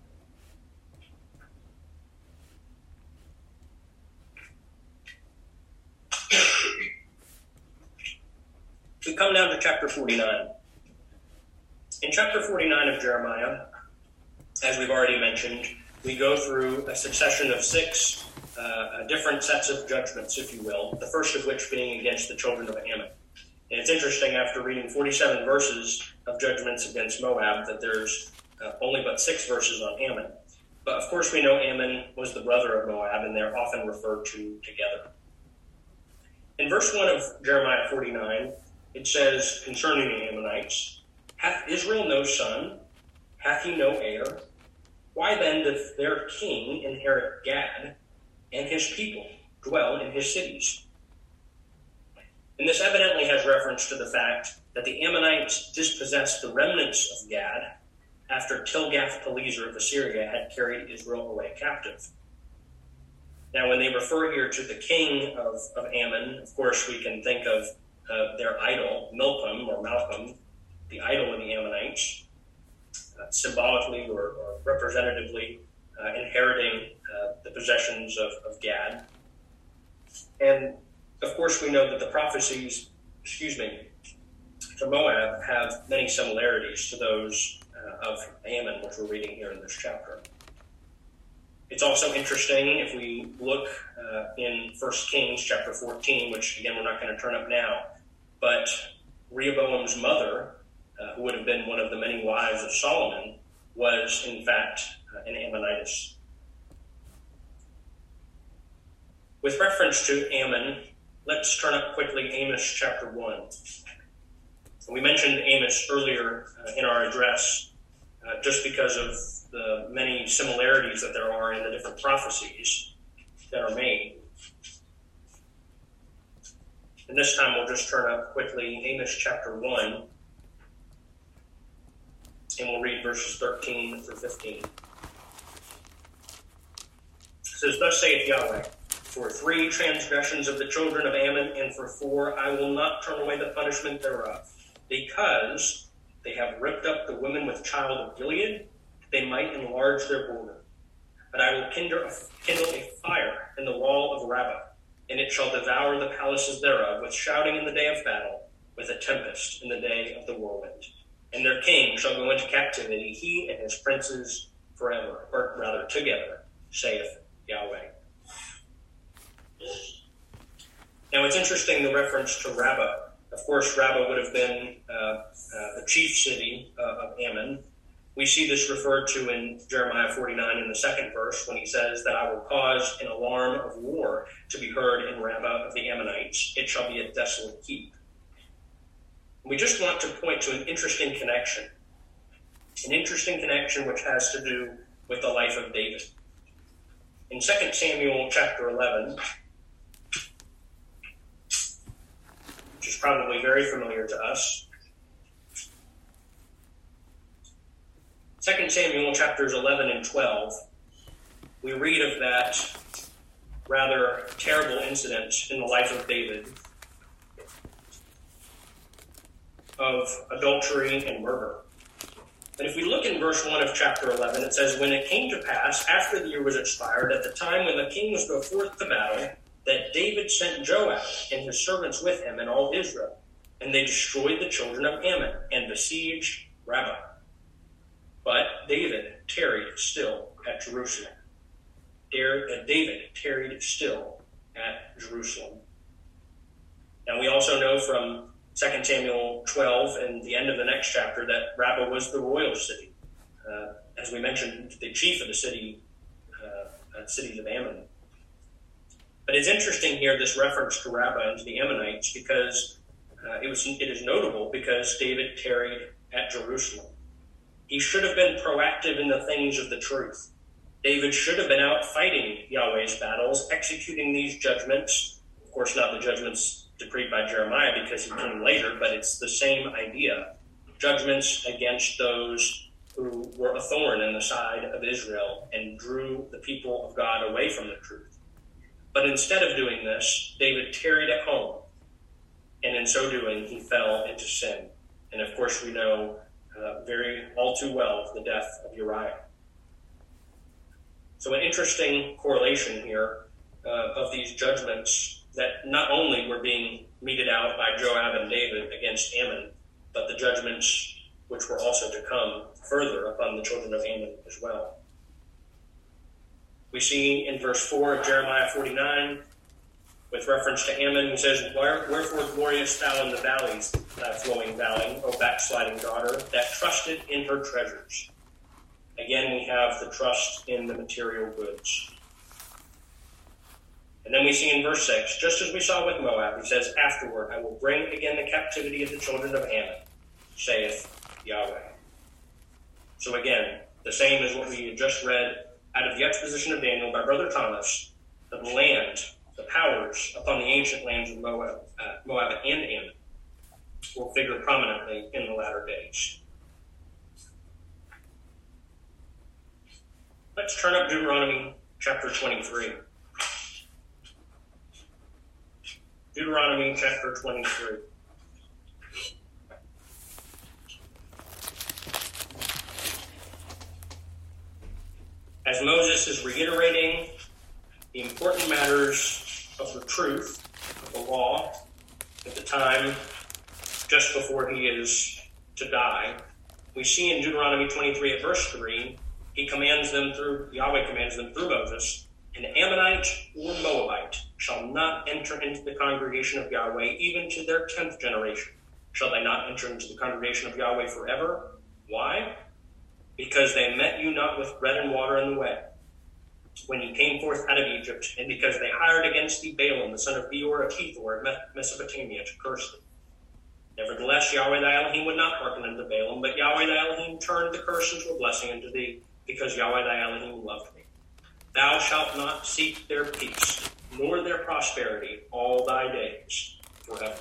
We come down to chapter forty-nine. In chapter forty-nine of Jeremiah, as we've already mentioned, we go through a succession of six uh, different sets of judgments, if you will, the first of which being against the children of Ammon. And it's interesting, after reading forty-seven verses of judgments against Moab, that there's uh, only but six verses on Ammon. But of course we know Ammon was the brother of Moab, and they're often referred to together. In verse one of Jeremiah forty-nine, it says concerning the Ammonites, "Hath Israel no son? Hath he no heir? Why then doth their king inherit Gad, and his people dwell in his cities?" And this evidently has reference to the fact that the Ammonites dispossessed the remnants of Gad after Tilgath-Pileser of Assyria had carried Israel away captive. Now, when they refer here to the king of, of Ammon, of course we can think of uh, their idol, Milcom or Malcolm, the idol of the Ammonites, uh, symbolically or, or representatively uh, inheriting uh, the possessions of, of Gad. And of course, we know that the prophecies, excuse me, to Moab have many similarities to those uh, of Ammon, which we're reading here in this chapter. It's also interesting if we look uh, in First Kings chapter fourteen, which again we're not going to turn up now, but Rehoboam's mother, uh, who would have been one of the many wives of Solomon, was in fact uh, an Ammonitess. With reference to Ammon, let's turn up quickly Amos chapter one. We mentioned Amos earlier uh, in our address uh, just because of the many similarities that there are in the different prophecies that are made. And this time we'll just turn up quickly Amos chapter one, and we'll read verses thirteen through fifteen. It says, "Thus saith Yahweh, for three transgressions of the children of Ammon, and for four I will not turn away the punishment thereof, because they have ripped up the women with child of Gilead, they might enlarge their border. But I will kindle a, kindle a fire in the wall of Rabbah, and it shall devour the palaces thereof, with shouting in the day of battle, with a tempest in the day of the whirlwind. And their king shall go into captivity, he and his princes forever, or rather together, saith Yahweh." Now it's interesting the reference to Rabbah. Of course, Rabbah would have been uh, uh, the chief city uh, of Ammon. We see this referred to in Jeremiah forty-nine in the second verse when he says that I will cause an alarm of war to be heard in Rabbah of the Ammonites. It shall be a desolate heap. We just want to point to an interesting connection, an interesting connection which has to do with the life of David. In Second Samuel chapter eleven, which is probably very familiar to us, Second Samuel chapters eleven and twelve, we read of that rather terrible incident in the life of David of adultery and murder. But if we look in verse one of chapter eleven, it says, when it came to pass, after the year was expired, at the time when the king was go forth to battle, that David sent Joab and his servants with him and all Israel, and they destroyed the children of Ammon and besieged Rabbah. But David tarried still at Jerusalem. David tarried still at Jerusalem. Now we also know from Second Samuel twelve and the end of the next chapter that Rabbah was the royal city. Uh, as we mentioned, the chief of the city, uh, cities of Ammon. But it's interesting here, this reference to Rabbah and to the Ammonites, because uh, it was it is notable because David tarried at Jerusalem. He should have been proactive in the things of the truth. David should have been out fighting Yahweh's battles, executing these judgments. Of course, not the judgments decreed by Jeremiah because he came later, but it's the same idea. Judgments against those who were a thorn in the side of Israel and drew the people of God away from the truth. But instead of doing this, David tarried at home, and in so doing, he fell into sin. And of course, we know Uh, very all too well the death of Uriah. So an interesting correlation here uh, of these judgments that not only were being meted out by Joab and David against Ammon, but the judgments which were also to come further upon the children of Ammon as well. We see in verse four of Jeremiah forty-nine, with reference to Ammon, he says, wherefore glorious thou in the valleys, thy flowing valley, O backsliding daughter, that trusted in her treasures. Again, we have the trust in the material goods. And then we see in verse six, just as we saw with Moab, he says, afterward, I will bring again the captivity of the children of Ammon, saith Yahweh. So again, the same as what we had just read out of the exposition of Daniel by Brother Thomas, the land, the powers upon the ancient lands of Moab, uh, Moab and Ammon will figure prominently in the latter days. Let's turn up Deuteronomy chapter twenty-three. Deuteronomy chapter twenty-three. As Moses is reiterating the important matters of the truth of the law at the time just before he is to die, we see in Deuteronomy twenty-three at verse three, he commands them through, Yahweh commands them through Moses, an Ammonite or Moabite shall not enter into the congregation of Yahweh, even to their tenth generation. Shall they not enter into the congregation of Yahweh forever? Why? Because they met you not with bread and water in the way, when you came forth out of Egypt, and because they hired against thee Balaam, the son of Beor of Pethor of Mesopotamia, to curse them. Nevertheless, Yahweh thy Elohim would not hearken unto Balaam, but Yahweh thy Elohim turned the curse into a blessing unto thee, because Yahweh thy Elohim loved thee. Thou shalt not seek their peace, nor their prosperity all thy days forever.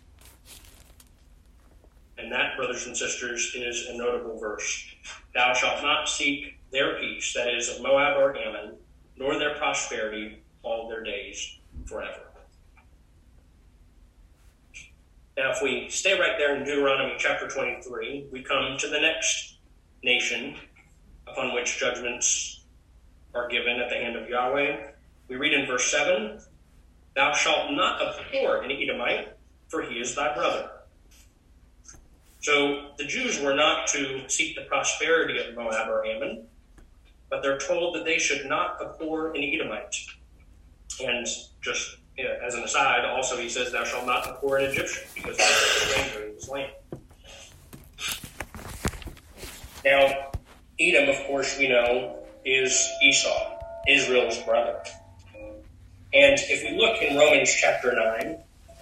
And that, brothers and sisters, is a notable verse. Thou shalt not seek their peace, that is, of Moab or Ammon, nor their prosperity all their days forever. Now, if we stay right there in Deuteronomy chapter twenty-three, we come to the next nation upon which judgments are given at the hand of Yahweh. We read in verse seven, thou shalt not abhor an Edomite, for he is thy brother. So the Jews were not to seek the prosperity of Moab or Ammon, but they're told that they should not abhor an Edomite. And just you know, as an aside, also he says, thou shalt not abhor an Egyptian, because they are a stranger in his land. Now, Edom, of course, we know, is Esau, Israel's brother. And if we look in Romans chapter nine,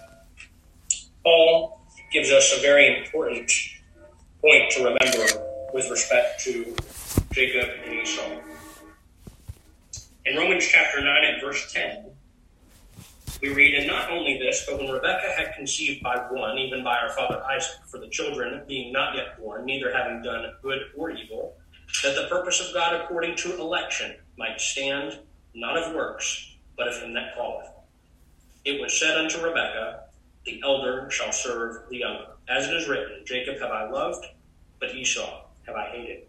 Paul gives us a very important point to remember with respect to Jacob and Esau. In Romans chapter nine and verse ten, we read, "And not only this, but when Rebekah had conceived by one, even by our father Isaac, for the children being not yet born, neither having done good or evil, that the purpose of God according to election might stand, not of works, but of him that calleth. It was said unto Rebekah, the elder shall serve the younger. As it is written, Jacob have I loved, but Esau have I hated."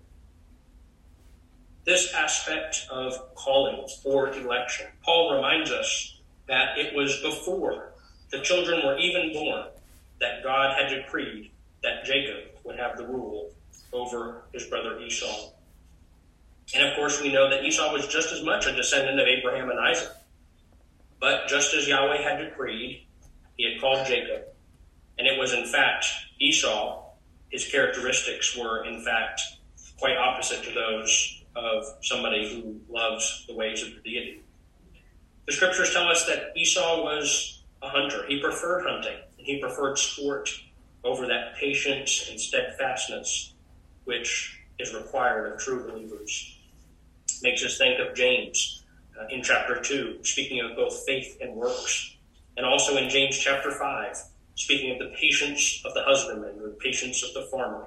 This aspect of calling or election, Paul reminds us that it was before the children were even born that God had decreed that Jacob would have the rule over his brother Esau. And of course, we know that Esau was just as much a descendant of Abraham and Isaac. But just as Yahweh had decreed, he had called Jacob. And it was in fact Esau, his characteristics were in fact quite opposite to those of somebody who loves the ways of the deity. The scriptures tell us that Esau was a hunter. He preferred hunting, and he preferred sport over that patience and steadfastness which is required of true believers. Makes us think of James uh, in chapter two, speaking of both faith and works, and also in James chapter five, speaking of the patience of the husbandman or the patience of the farmer.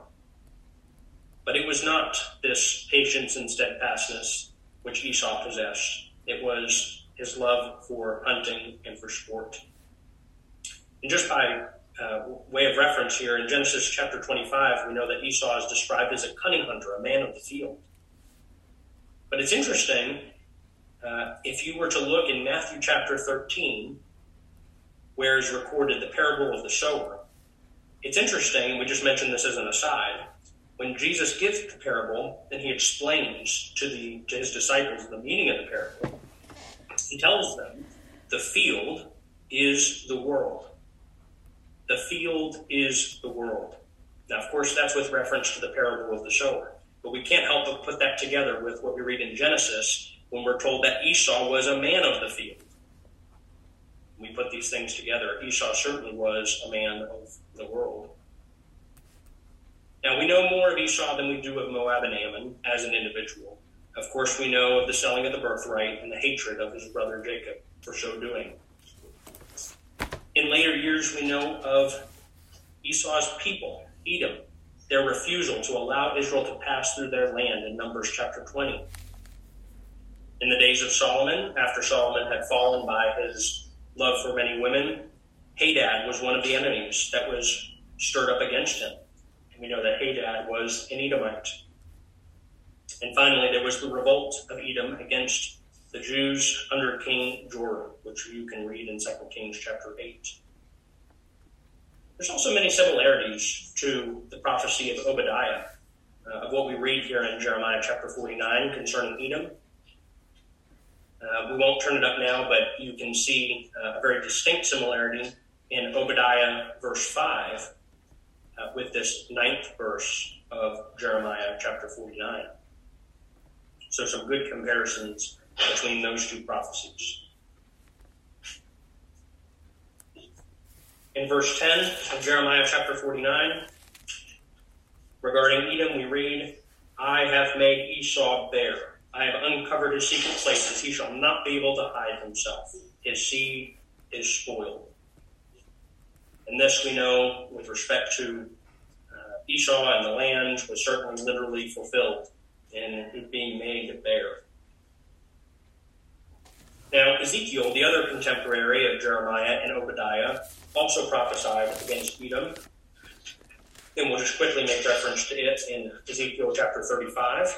But it was not this patience and steadfastness which Esau possessed. It was his love for hunting and for sport. And just by uh, way of reference here, in Genesis chapter twenty-five, we know that Esau is described as a cunning hunter, a man of the field. But it's interesting, uh, if you were to look in Matthew chapter thirteen, where is recorded the parable of the sower, it's interesting, we just mentioned this as an aside, when Jesus gives the parable and he explains to, the, to his disciples the meaning of the parable, he tells them the field is the world. The field is the world. Now, of course, that's with reference to the parable of the sower. But we can't help but put that together with what we read in Genesis when we're told that Esau was a man of the field. When we put these things together, Esau certainly was a man of the world. Now, we know more of Esau than we do of Moab and Ammon as an individual. Of course, we know of the selling of the birthright and the hatred of his brother Jacob for so doing. In later years, we know of Esau's people, Edom, their refusal to allow Israel to pass through their land in Numbers chapter twenty. In the days of Solomon, after Solomon had fallen by his love for many women, Hadad was one of the enemies that was stirred up against him. And we know that Hadad was an Edomite. And finally, there was the revolt of Edom against the Jews under King Joram, which you can read in Second Kings chapter eight. There's also many similarities to the prophecy of Obadiah, uh, of what we read here in Jeremiah chapter forty-nine concerning Edom. Uh, we won't turn it up now, but you can see uh, a very distinct similarity in Obadiah verse five uh, with this ninth verse of Jeremiah chapter forty-nine. So some good comparisons between those two prophecies. In verse ten of Jeremiah chapter forty-nine, regarding Edom, we read, "I have made Esau bare. I have uncovered his secret places. He shall not be able to hide himself. His seed is spoiled." And this we know with respect to uh, Esau and the land was certainly literally fulfilled in it being made bare. Now, Ezekiel, the other contemporary of Jeremiah and Obadiah, also prophesied against Edom. And we'll just quickly make reference to it in Ezekiel chapter thirty-five.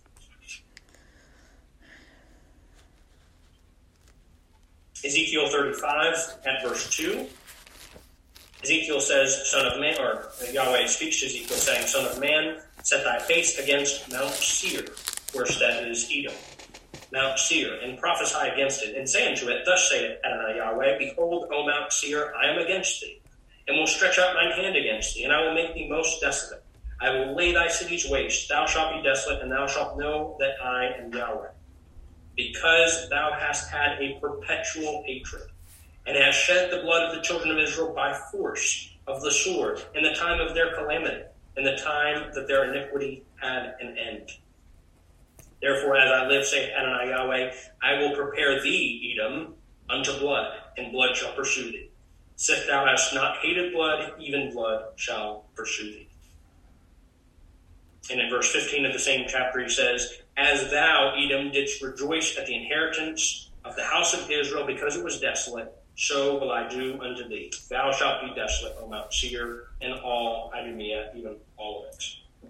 Ezekiel thirty-five at verse two. Ezekiel says, "Son of man," or Yahweh speaks to Ezekiel saying, "Son of man, set thy face against Mount Seir," where that is Edom. Mount Seir, and prophesy against it, and say unto it, Thus saith Adonai Yahweh, Behold, O Mount Seir, I am against thee, and will stretch out mine hand against thee, and I will make thee most desolate. I will lay thy cities waste. Thou shalt be desolate, and thou shalt know that I am Yahweh. Because thou hast had a perpetual hatred, and hast shed the blood of the children of Israel by force of the sword in the time of their calamity, in the time that their iniquity had an end. Therefore, as I live, saith Adonai Yahweh, I will prepare thee, Edom, unto blood, and blood shall pursue thee. Sith thou hast not hated blood, even blood shall pursue thee. And in verse fifteen of the same chapter he says, As thou, Edom, didst rejoice at the inheritance of the house of Israel because it was desolate, so will I do unto thee. Thou shalt be desolate, O Mount Seir, and all Idumea, even all of it.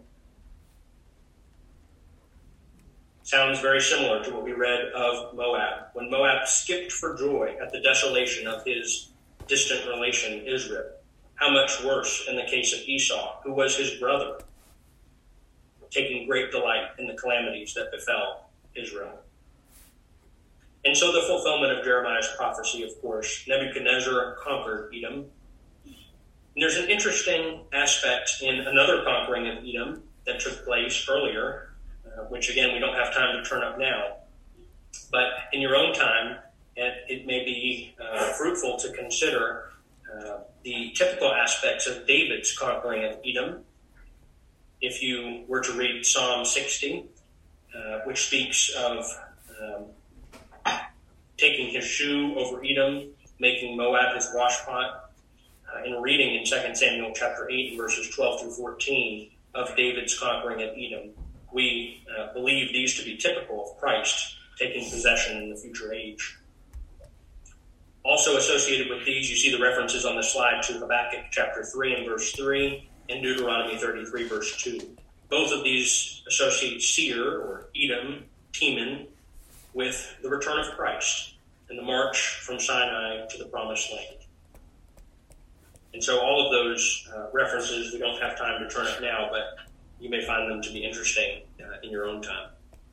Sounds very similar to what we read of Moab, when Moab skipped for joy at the desolation of his distant relation Israel. How much worse in the case of Esau, who was his brother, taking great delight in the calamities that befell Israel. And so the fulfillment of Jeremiah's prophecy, of course, Nebuchadnezzar conquered Edom. And there's an interesting aspect in another conquering of Edom that took place earlier, uh, which again, we don't have time to turn up now. But in your own time, it, it may be uh, fruitful to consider uh, the typical aspects of David's conquering of Edom. If you were to read Psalm sixty, uh, which speaks of um, taking his shoe over Edom, making Moab his washpot, uh, and reading in Second Samuel chapter eight, verses twelve through fourteen, of David's conquering of Edom, we uh, believe these to be typical of Christ taking possession in the future age. Also associated with these, you see the references on the slide to Habakkuk chapter three and verse three, and Deuteronomy thirty-three, verse two. Both of these associate Seir, or Edom, Teman, with the return of Christ and the march from Sinai to the Promised Land. And so all of those uh, references, we don't have time to turn up now, but you may find them to be interesting uh, in your own time.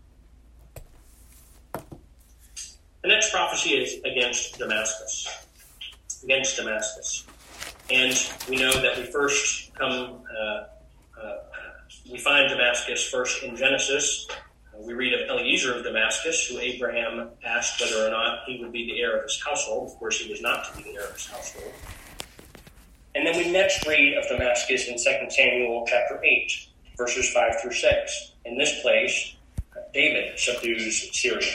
The next prophecy is against Damascus. Against Damascus. And we know that we first come, uh, uh, we find Damascus first in Genesis. Uh, we read of Eliezer of Damascus, who Abraham asked whether or not he would be the heir of his household. Of course, he was not to be the heir of his household. And then we next read of Damascus in Second Samuel chapter eight, verses five through six. In this place, uh, David subdues Syria.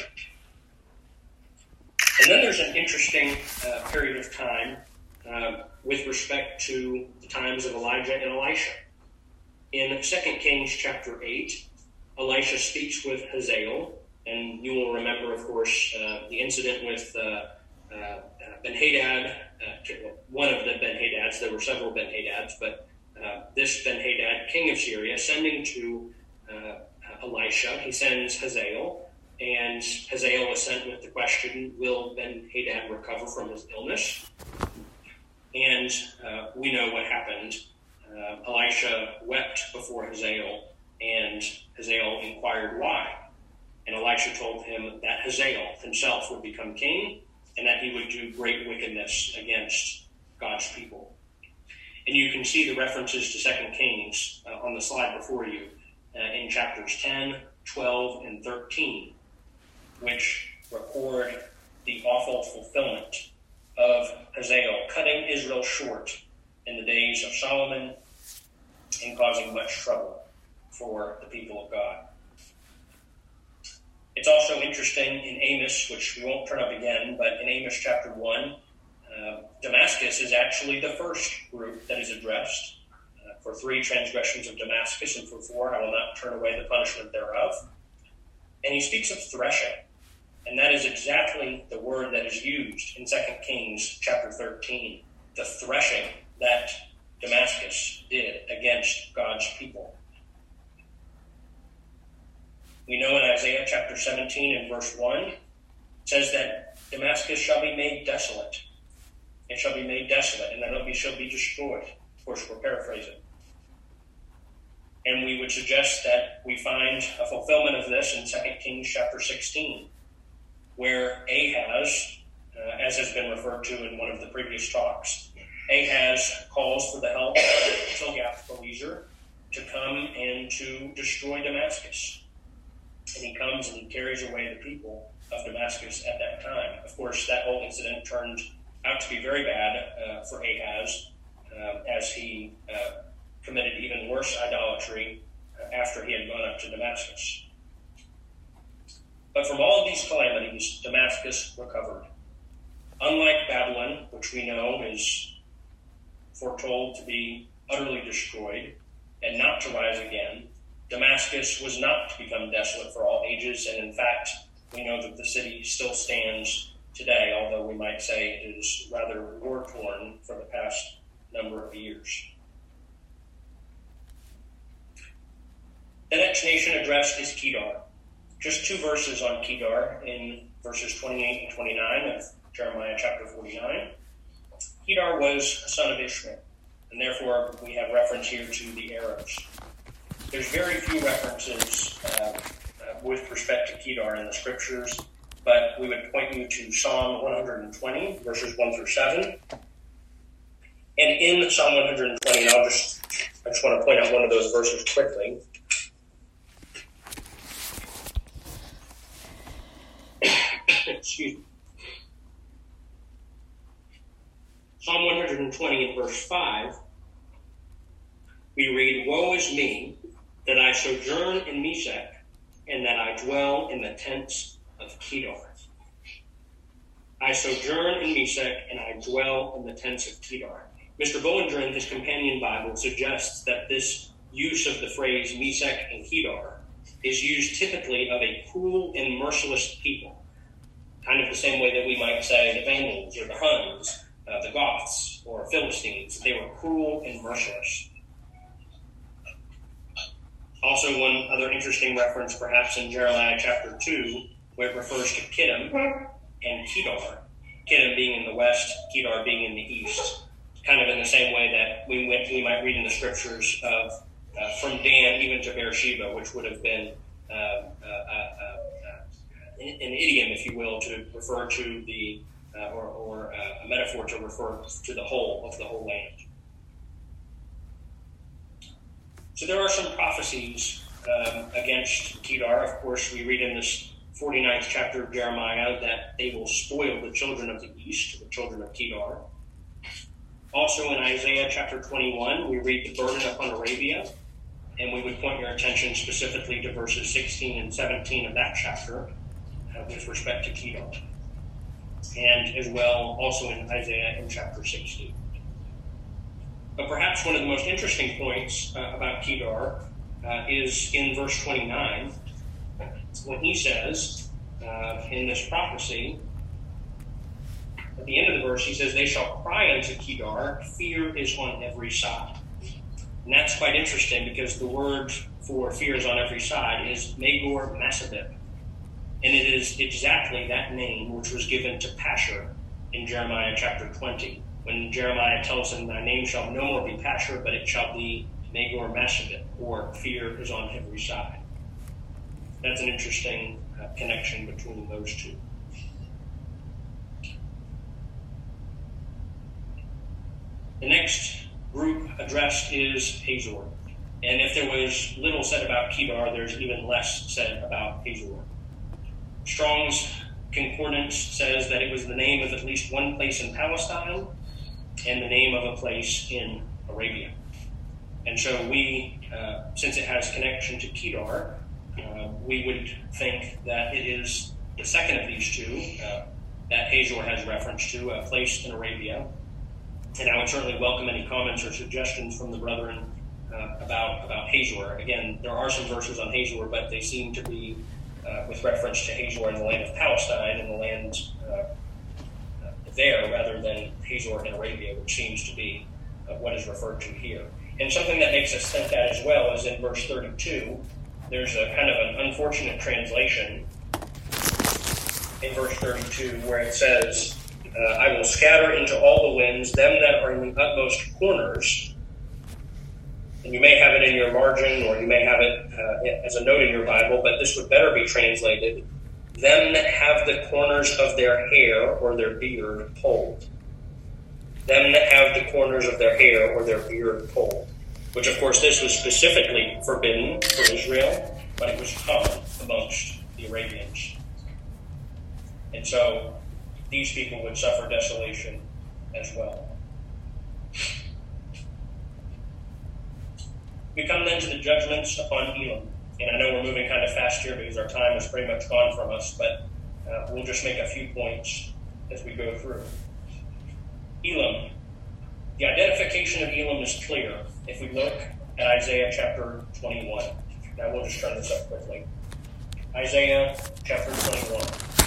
And then there's an interesting uh, period of time uh, with respect to the times of Elijah and Elisha. In Second Kings chapter eight, Elisha speaks with Hazael, and you will remember, of course, uh, the incident with uh, uh, Ben-Hadad, uh, one of the Ben-Hadads. There were several Ben-Hadads, but uh, this Ben-Hadad, king of Syria, sending to uh, Elisha, he sends Hazael, and Hazael was sent with the question, will Ben-Hadad recover from his illness? And uh, we know what happened. Uh, Elisha wept before Hazael, and Hazael inquired why. And Elisha told him that Hazael himself would become king, and that he would do great wickedness against God's people. And you can see the references to Second Kings uh, on the slide before you uh, in chapters ten, twelve, and thirteen, which record the awful fulfillment of Hazael cutting Israel short in the days of Solomon and causing much trouble for the people of God. It's also interesting in Amos, which we won't turn up again, but in Amos chapter one, uh, Damascus is actually the first group that is addressed. Uh, for three transgressions of Damascus, and for four, I will not turn away the punishment thereof. And he speaks of threshing. And that is exactly the word that is used in Second Kings chapter thirteen, the threshing that Damascus did against God's people. We know in Isaiah chapter seventeen and verse one, it says that Damascus shall be made desolate. It shall be made desolate, and that it shall be destroyed. Of course, we're paraphrasing. And we would suggest that we find a fulfillment of this in Second Kings chapter sixteen, where Ahaz, uh, as has been referred to in one of the previous talks, Ahaz calls for the help of Tilgath-Pileser to come to destroy Damascus. And he comes and he carries away the people of Damascus at that time. Of course, that whole incident turned out to be very bad uh, for Ahaz, uh, as he uh, committed even worse idolatry uh, after he had gone up to Damascus. But from all of these calamities, Damascus recovered. Unlike Babylon, which we know is foretold to be utterly destroyed and not to rise again, Damascus was not to become desolate for all ages, and in fact, we know that the city still stands today, although we might say it is rather war-torn for the past number of years. The next nation addressed is Kedar. Just two verses on Kedar in verses twenty-eight and twenty-nine of Jeremiah chapter forty-nine. Kedar was a son of Ishmael, and therefore we have reference here to the Arabs. There's very few references uh, uh, with respect to Kedar in the scriptures, but we would point you to Psalm one hundred twenty, verses one through seven. And in Psalm one hundred twenty, and I'll just, I just want to point out one of those verses quickly. Excuse me. Psalm one hundred twenty in verse five, we read, "Woe is me, that I sojourn in Meshech, and that I dwell in the tents of Kedar." I sojourn in Meshech, and I dwell in the tents of Kedar. Mister Bullinger in his companion Bible suggests that this use of the phrase Meshech and Kedar is used typically of a cruel and merciless people, kind of the same way that we might say the Vandals or the Huns, uh, the Goths or Philistines. They were cruel and merciless. Also, one other interesting reference, perhaps in Jeremiah chapter two, where it refers to Kittim and Kedar. Kittim being in the west, Kedar being in the east. Kind of in the same way that we went, we might read in the scriptures of uh, from Dan even to Beersheba, which would have been uh, uh, uh, uh, an idiom, if you will, to refer to the, uh, or, or uh, a metaphor to refer to the whole of the whole land. So there are some prophecies um, against Kedar. Of course, we read in this forty-ninth chapter of Jeremiah that they will spoil the children of the east, the children of Kedar. Also in Isaiah chapter twenty-one, we read the burden upon Arabia, and we would point your attention specifically to verses sixteen and seventeen of that chapter uh, with respect to Kedar. And as well, also in Isaiah in chapter sixteen. But perhaps one of the most interesting points uh, about Kedar uh, is in verse twenty-nine, when he says uh, in this prophecy, at the end of the verse, he says, "They shall cry unto Kedar, fear is on every side." And that's quite interesting because the word for fear is on every side is Magor Massabib. And it is exactly that name which was given to Pashur in Jeremiah chapter twenty. When Jeremiah tells him, "Thy name shall no more be Pashur, but it shall be Magor Massabib," or fear is on every side. That's an interesting uh, connection between those two. The next group addressed is Hazor. And if there was little said about Kedar, there's even less said about Hazor. Strong's Concordance says that it was the name of at least one place in Palestine and the name of a place in Arabia. And so we, uh, since it has connection to Kedar, uh, we would think that it is the second of these two uh, that Hazor has reference to, a place in Arabia. And I would certainly welcome any comments or suggestions from the brethren uh, about, about Hazor. Again, there are some verses on Hazor, but they seem to be uh, with reference to Hazor in the land of Palestine and the land uh, there rather than Hazor in Arabia, which seems to be uh, what is referred to here. And something that makes us think that as well is in verse thirty-two, there's a kind of an unfortunate translation in verse thirty-two where it says, Uh, "I will scatter into all the winds them that are in the utmost corners." And you may have it in your margin, or you may have it uh, as a note in your Bible, but this would better be translated, "Them that have the corners of their hair or their beard pulled." Them that have the corners of their hair or their beard pulled. which of course this was specifically forbidden for Israel, but it was common amongst the Arabians. And so these people would suffer desolation as well. We come then to the judgments upon Elam. And I know we're moving kind of fast here because our time is pretty much gone from us, but uh, we'll just make a few points as we go through. Elam. The identification of Elam is clear if we look at Isaiah chapter twenty-one. Now we'll just turn this up quickly. Isaiah chapter twenty-one.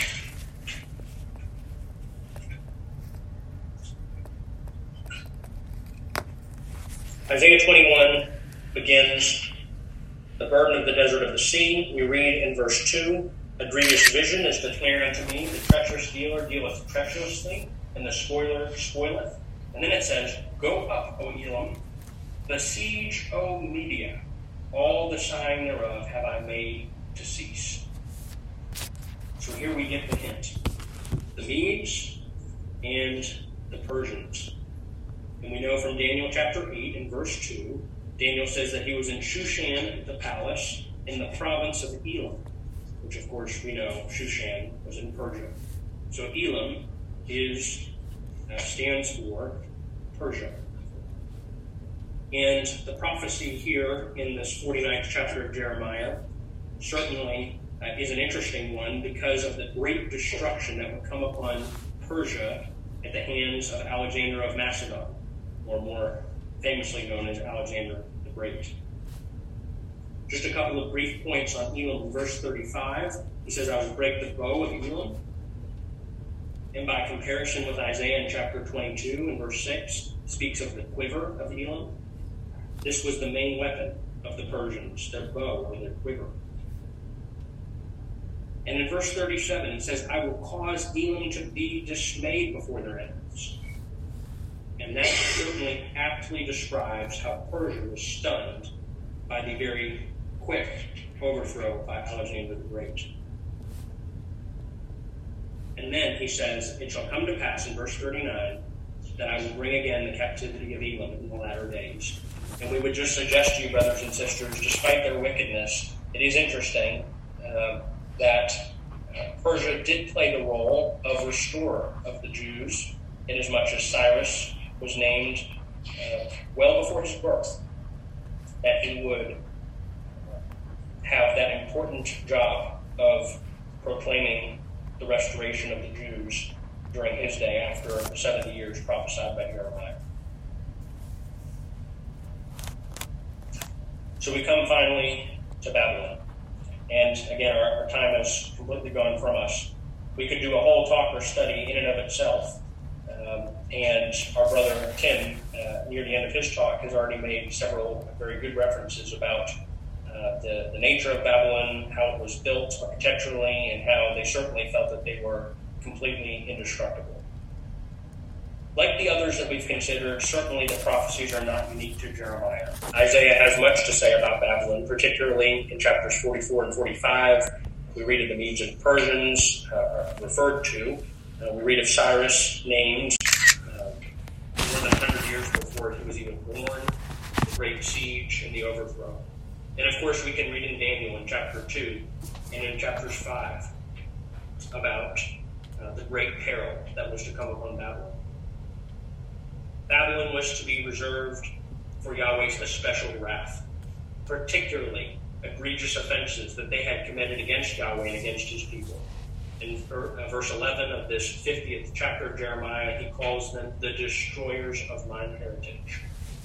Isaiah twenty-one begins, the burden of the desert of the sea. We read in verse two, a grievous vision is declared unto me, the treacherous dealer dealeth treacherously, and the spoiler spoileth. And then it says, go up, O Elam, besiege, O Media, all the sighing thereof have I made to cease. So here we get the hint. The Medes and the Persians. And we know from Daniel chapter eight and verse two, Daniel says that he was in Shushan, the palace, in the province of Elam, which of course we know Shushan was in Persia. So Elam is uh, stands for Persia. And the prophecy here in this forty-ninth chapter of Jeremiah certainly uh, is an interesting one because of the great destruction that would come upon Persia at the hands of Alexander of Macedon, or more famously known as Alexander the Great. Just a couple of brief points on Elam in verse thirty-five. He says, I will break the bow of Elam. And by comparison with Isaiah in chapter twenty-two and verse six, speaks of the quiver of Elam. This was the main weapon of the Persians, their bow or their quiver. And in verse thirty-seven, it says, I will cause Elam to be dismayed before their enemies. And that certainly aptly describes how Persia was stunned by the very quick overthrow by Alexander the Great. And then he says, it shall come to pass in verse thirty-nine that I will bring again the captivity of Elam in the latter days. And we would just suggest to you, brothers and sisters, despite their wickedness, it is interesting uh, that uh, Persia did play the role of restorer of the Jews, inasmuch as Cyrus was named uh, well before his birth, that he would have that important job of proclaiming the restoration of the Jews during his day after the seventy years prophesied by Jeremiah. So we come finally to Babylon. And again, our, our time has completely gone from us. We could do a whole talk or study in and of itself. Um, and our brother Tim, uh, near the end of his talk, has already made several very good references about uh, the, the nature of Babylon, how it was built architecturally, and how they certainly felt that they were completely indestructible. Like the others that we've considered, certainly the prophecies are not unique to Jeremiah. Isaiah has much to say about Babylon, particularly in chapters forty-four and forty-five. We read of the Medes and Persians uh, referred to. Uh, we read of Cyrus named uh, more than one hundred years before he was even born, the great siege and the overthrow. And of course, we can read in Daniel in chapter two and in chapters five about uh, the great peril that was to come upon Babylon. Babylon was to be reserved for Yahweh's especial wrath, particularly egregious offenses that they had committed against Yahweh and against his people. In verse eleven of this fiftieth chapter of Jeremiah, he calls them the destroyers of mine heritage.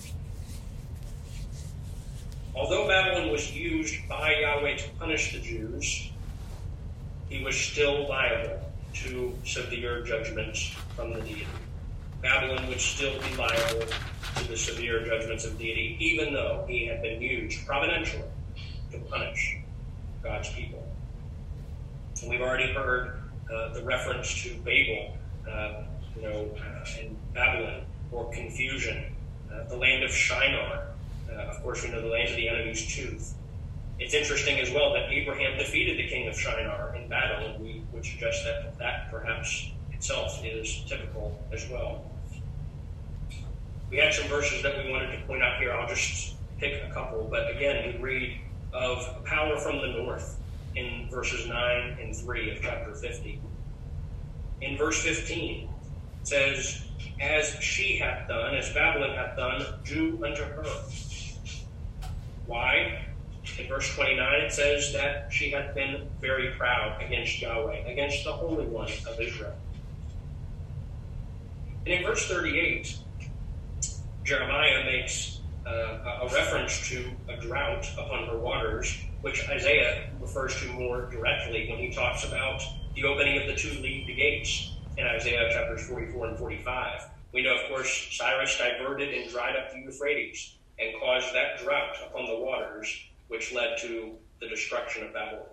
Although Babylon was used by Yahweh to punish the Jews, he was still liable to severe judgments from the deity. Babylon would still be liable to the severe judgments of deity, even though he had been used providentially to punish God's people. And we've already heard uh, the reference to Babel, uh, you know, uh, in Babylon, or confusion, uh, the land of Shinar. Uh, of course, we know the land of the enemy's tooth. It's interesting as well that Abraham defeated the king of Shinar in battle, and we would suggest that that perhaps itself is typical as well. We had some verses that we wanted to point out here. I'll just pick a couple, but again, we read of power from the north in verses nine and three of chapter fifty. In verse fifteen, it says, as she hath done, as Babylon hath done, do unto her. Why? In verse twenty-nine, it says that she hath been very proud against Yahweh, against the Holy One of Israel. And in verse thirty-eight, Jeremiah makes uh, a reference to a drought upon her waters, which Isaiah refers to more directly when he talks about the opening of the two lead gates in Isaiah chapters forty-four and forty-five. We know, of course, Cyrus diverted and dried up the Euphrates and caused that drought upon the waters, which led to the destruction of Babylon.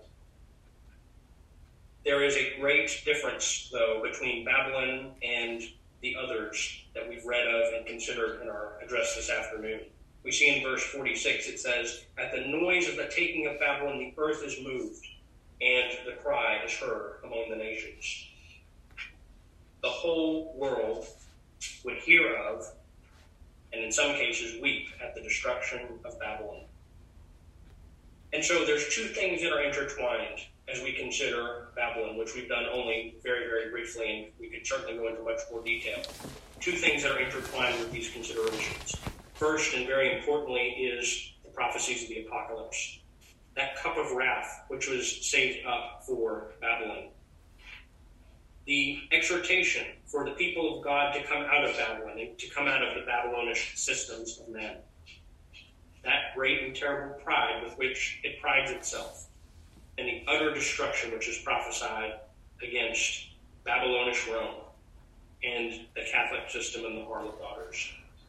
There is a great difference, though, between Babylon and the others that we've read of and considered in our address this afternoon. We see in verse forty-six, it says, at the noise of the taking of Babylon, the earth is moved, and the cry is heard among the nations. The whole world would hear of, and in some cases weep at the destruction of Babylon. And so there's two things that are intertwined as we consider Babylon, which we've done only very, very briefly, and we could certainly go into much more detail. Two things that are intertwined with these considerations. First, and very importantly, is the prophecies of the apocalypse. That cup of wrath, which was saved up for Babylon. The exhortation for the people of God to come out of Babylon, and to come out of the Babylonish systems of men. That great and terrible pride with which it prides itself, and the utter destruction which is prophesied against Babylonish Rome and the Catholic system and the harlot daughters.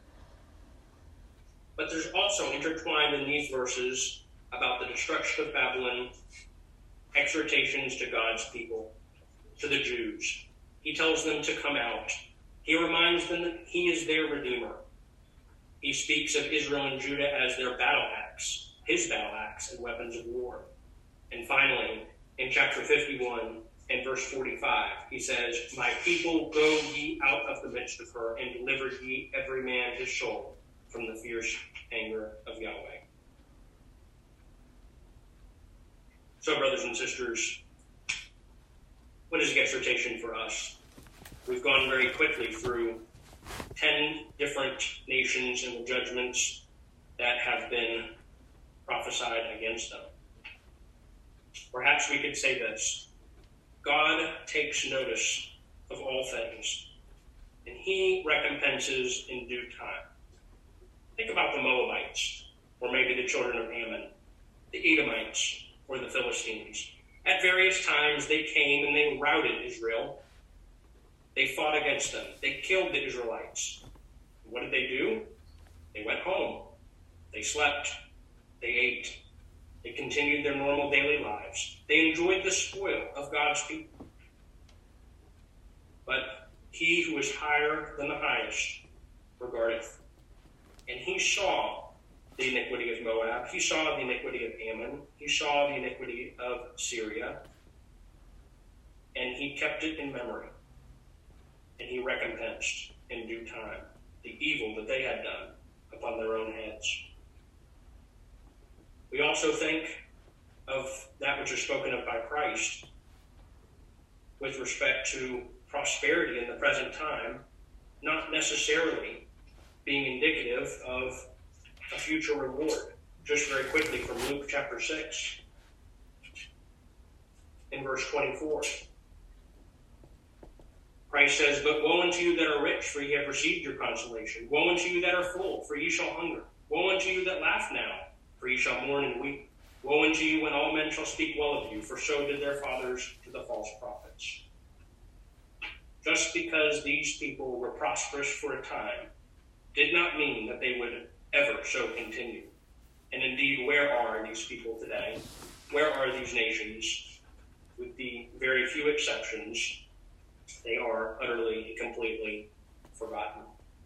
But there's also intertwined in these verses about the destruction of Babylon, exhortations to God's people, to the Jews. He tells them to come out. He reminds them that he is their Redeemer. He speaks of Israel and Judah as their battle axe, his battle axe and weapons of war. And finally, in chapter fifty-one and verse forty-five, he says, my people, go ye out of the midst of her, and deliver ye every man his soul from the fierce anger of Yahweh. So, brothers and sisters, what is the exhortation for us? We've gone very quickly through ten different nations and the judgments that have been prophesied against them. Perhaps we could say this: God takes notice of all things, and he recompenses in due time. Think about the Moabites, or maybe the children of Ammon, the Edomites, or the Philistines. At various times they came and they routed Israel. They fought against them. They killed the Israelites. What did they do? They went home. They slept. They ate. They continued their normal daily lives. They enjoyed the spoil of God's people. But he who is higher than the highest regardeth. And he saw the iniquity of Moab. He saw the iniquity of Ammon. He saw the iniquity of Syria. And he kept it in memory. And he recompensed in due time the evil that they had done upon their own heads. We also think of that which is spoken of by Christ with respect to prosperity in the present time, not necessarily being indicative of a future reward. Just very quickly from Luke chapter six, in verse twenty-four. Christ says, but woe unto you that are rich, for ye have received your consolation. Woe unto you that are full, for ye shall hunger. Woe unto you that laugh now, for ye shall mourn and weep. Woe unto you when all men shall speak well of you, for so did their fathers to the false prophets. Just because these people were prosperous for a time did not mean that they would ever so continue. And indeed, where are these people today? Where are these nations? With the very few exceptions, they are utterly, completely forgotten.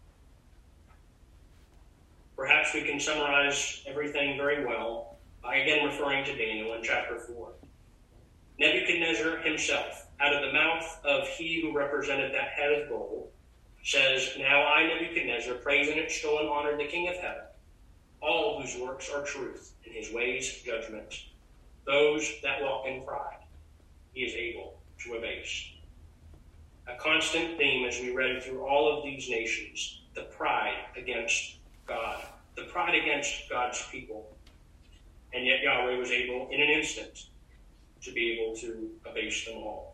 Perhaps we can summarize everything very well by again referring to Daniel in chapter four. Nebuchadnezzar himself, out of the mouth of he who represented that head of gold, says, now I, Nebuchadnezzar, praise and extol and honor the King of heaven, all whose works are truth, and his ways judgment. Those that walk in pride, he is able to abase. A constant theme as we read through all of these nations, the pride against God, the pride against God's people. And yet Yahweh was able, in an instant, to be able to abase them all.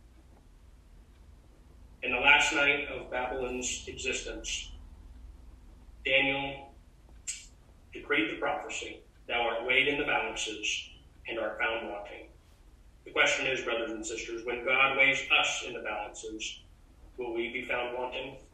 In the last night of Babylon's existence, Daniel decreed the prophecy, thou art weighed in the balances and art found wanting. The question is, brothers and sisters, when God weighs us in the balances, will we be found wanting?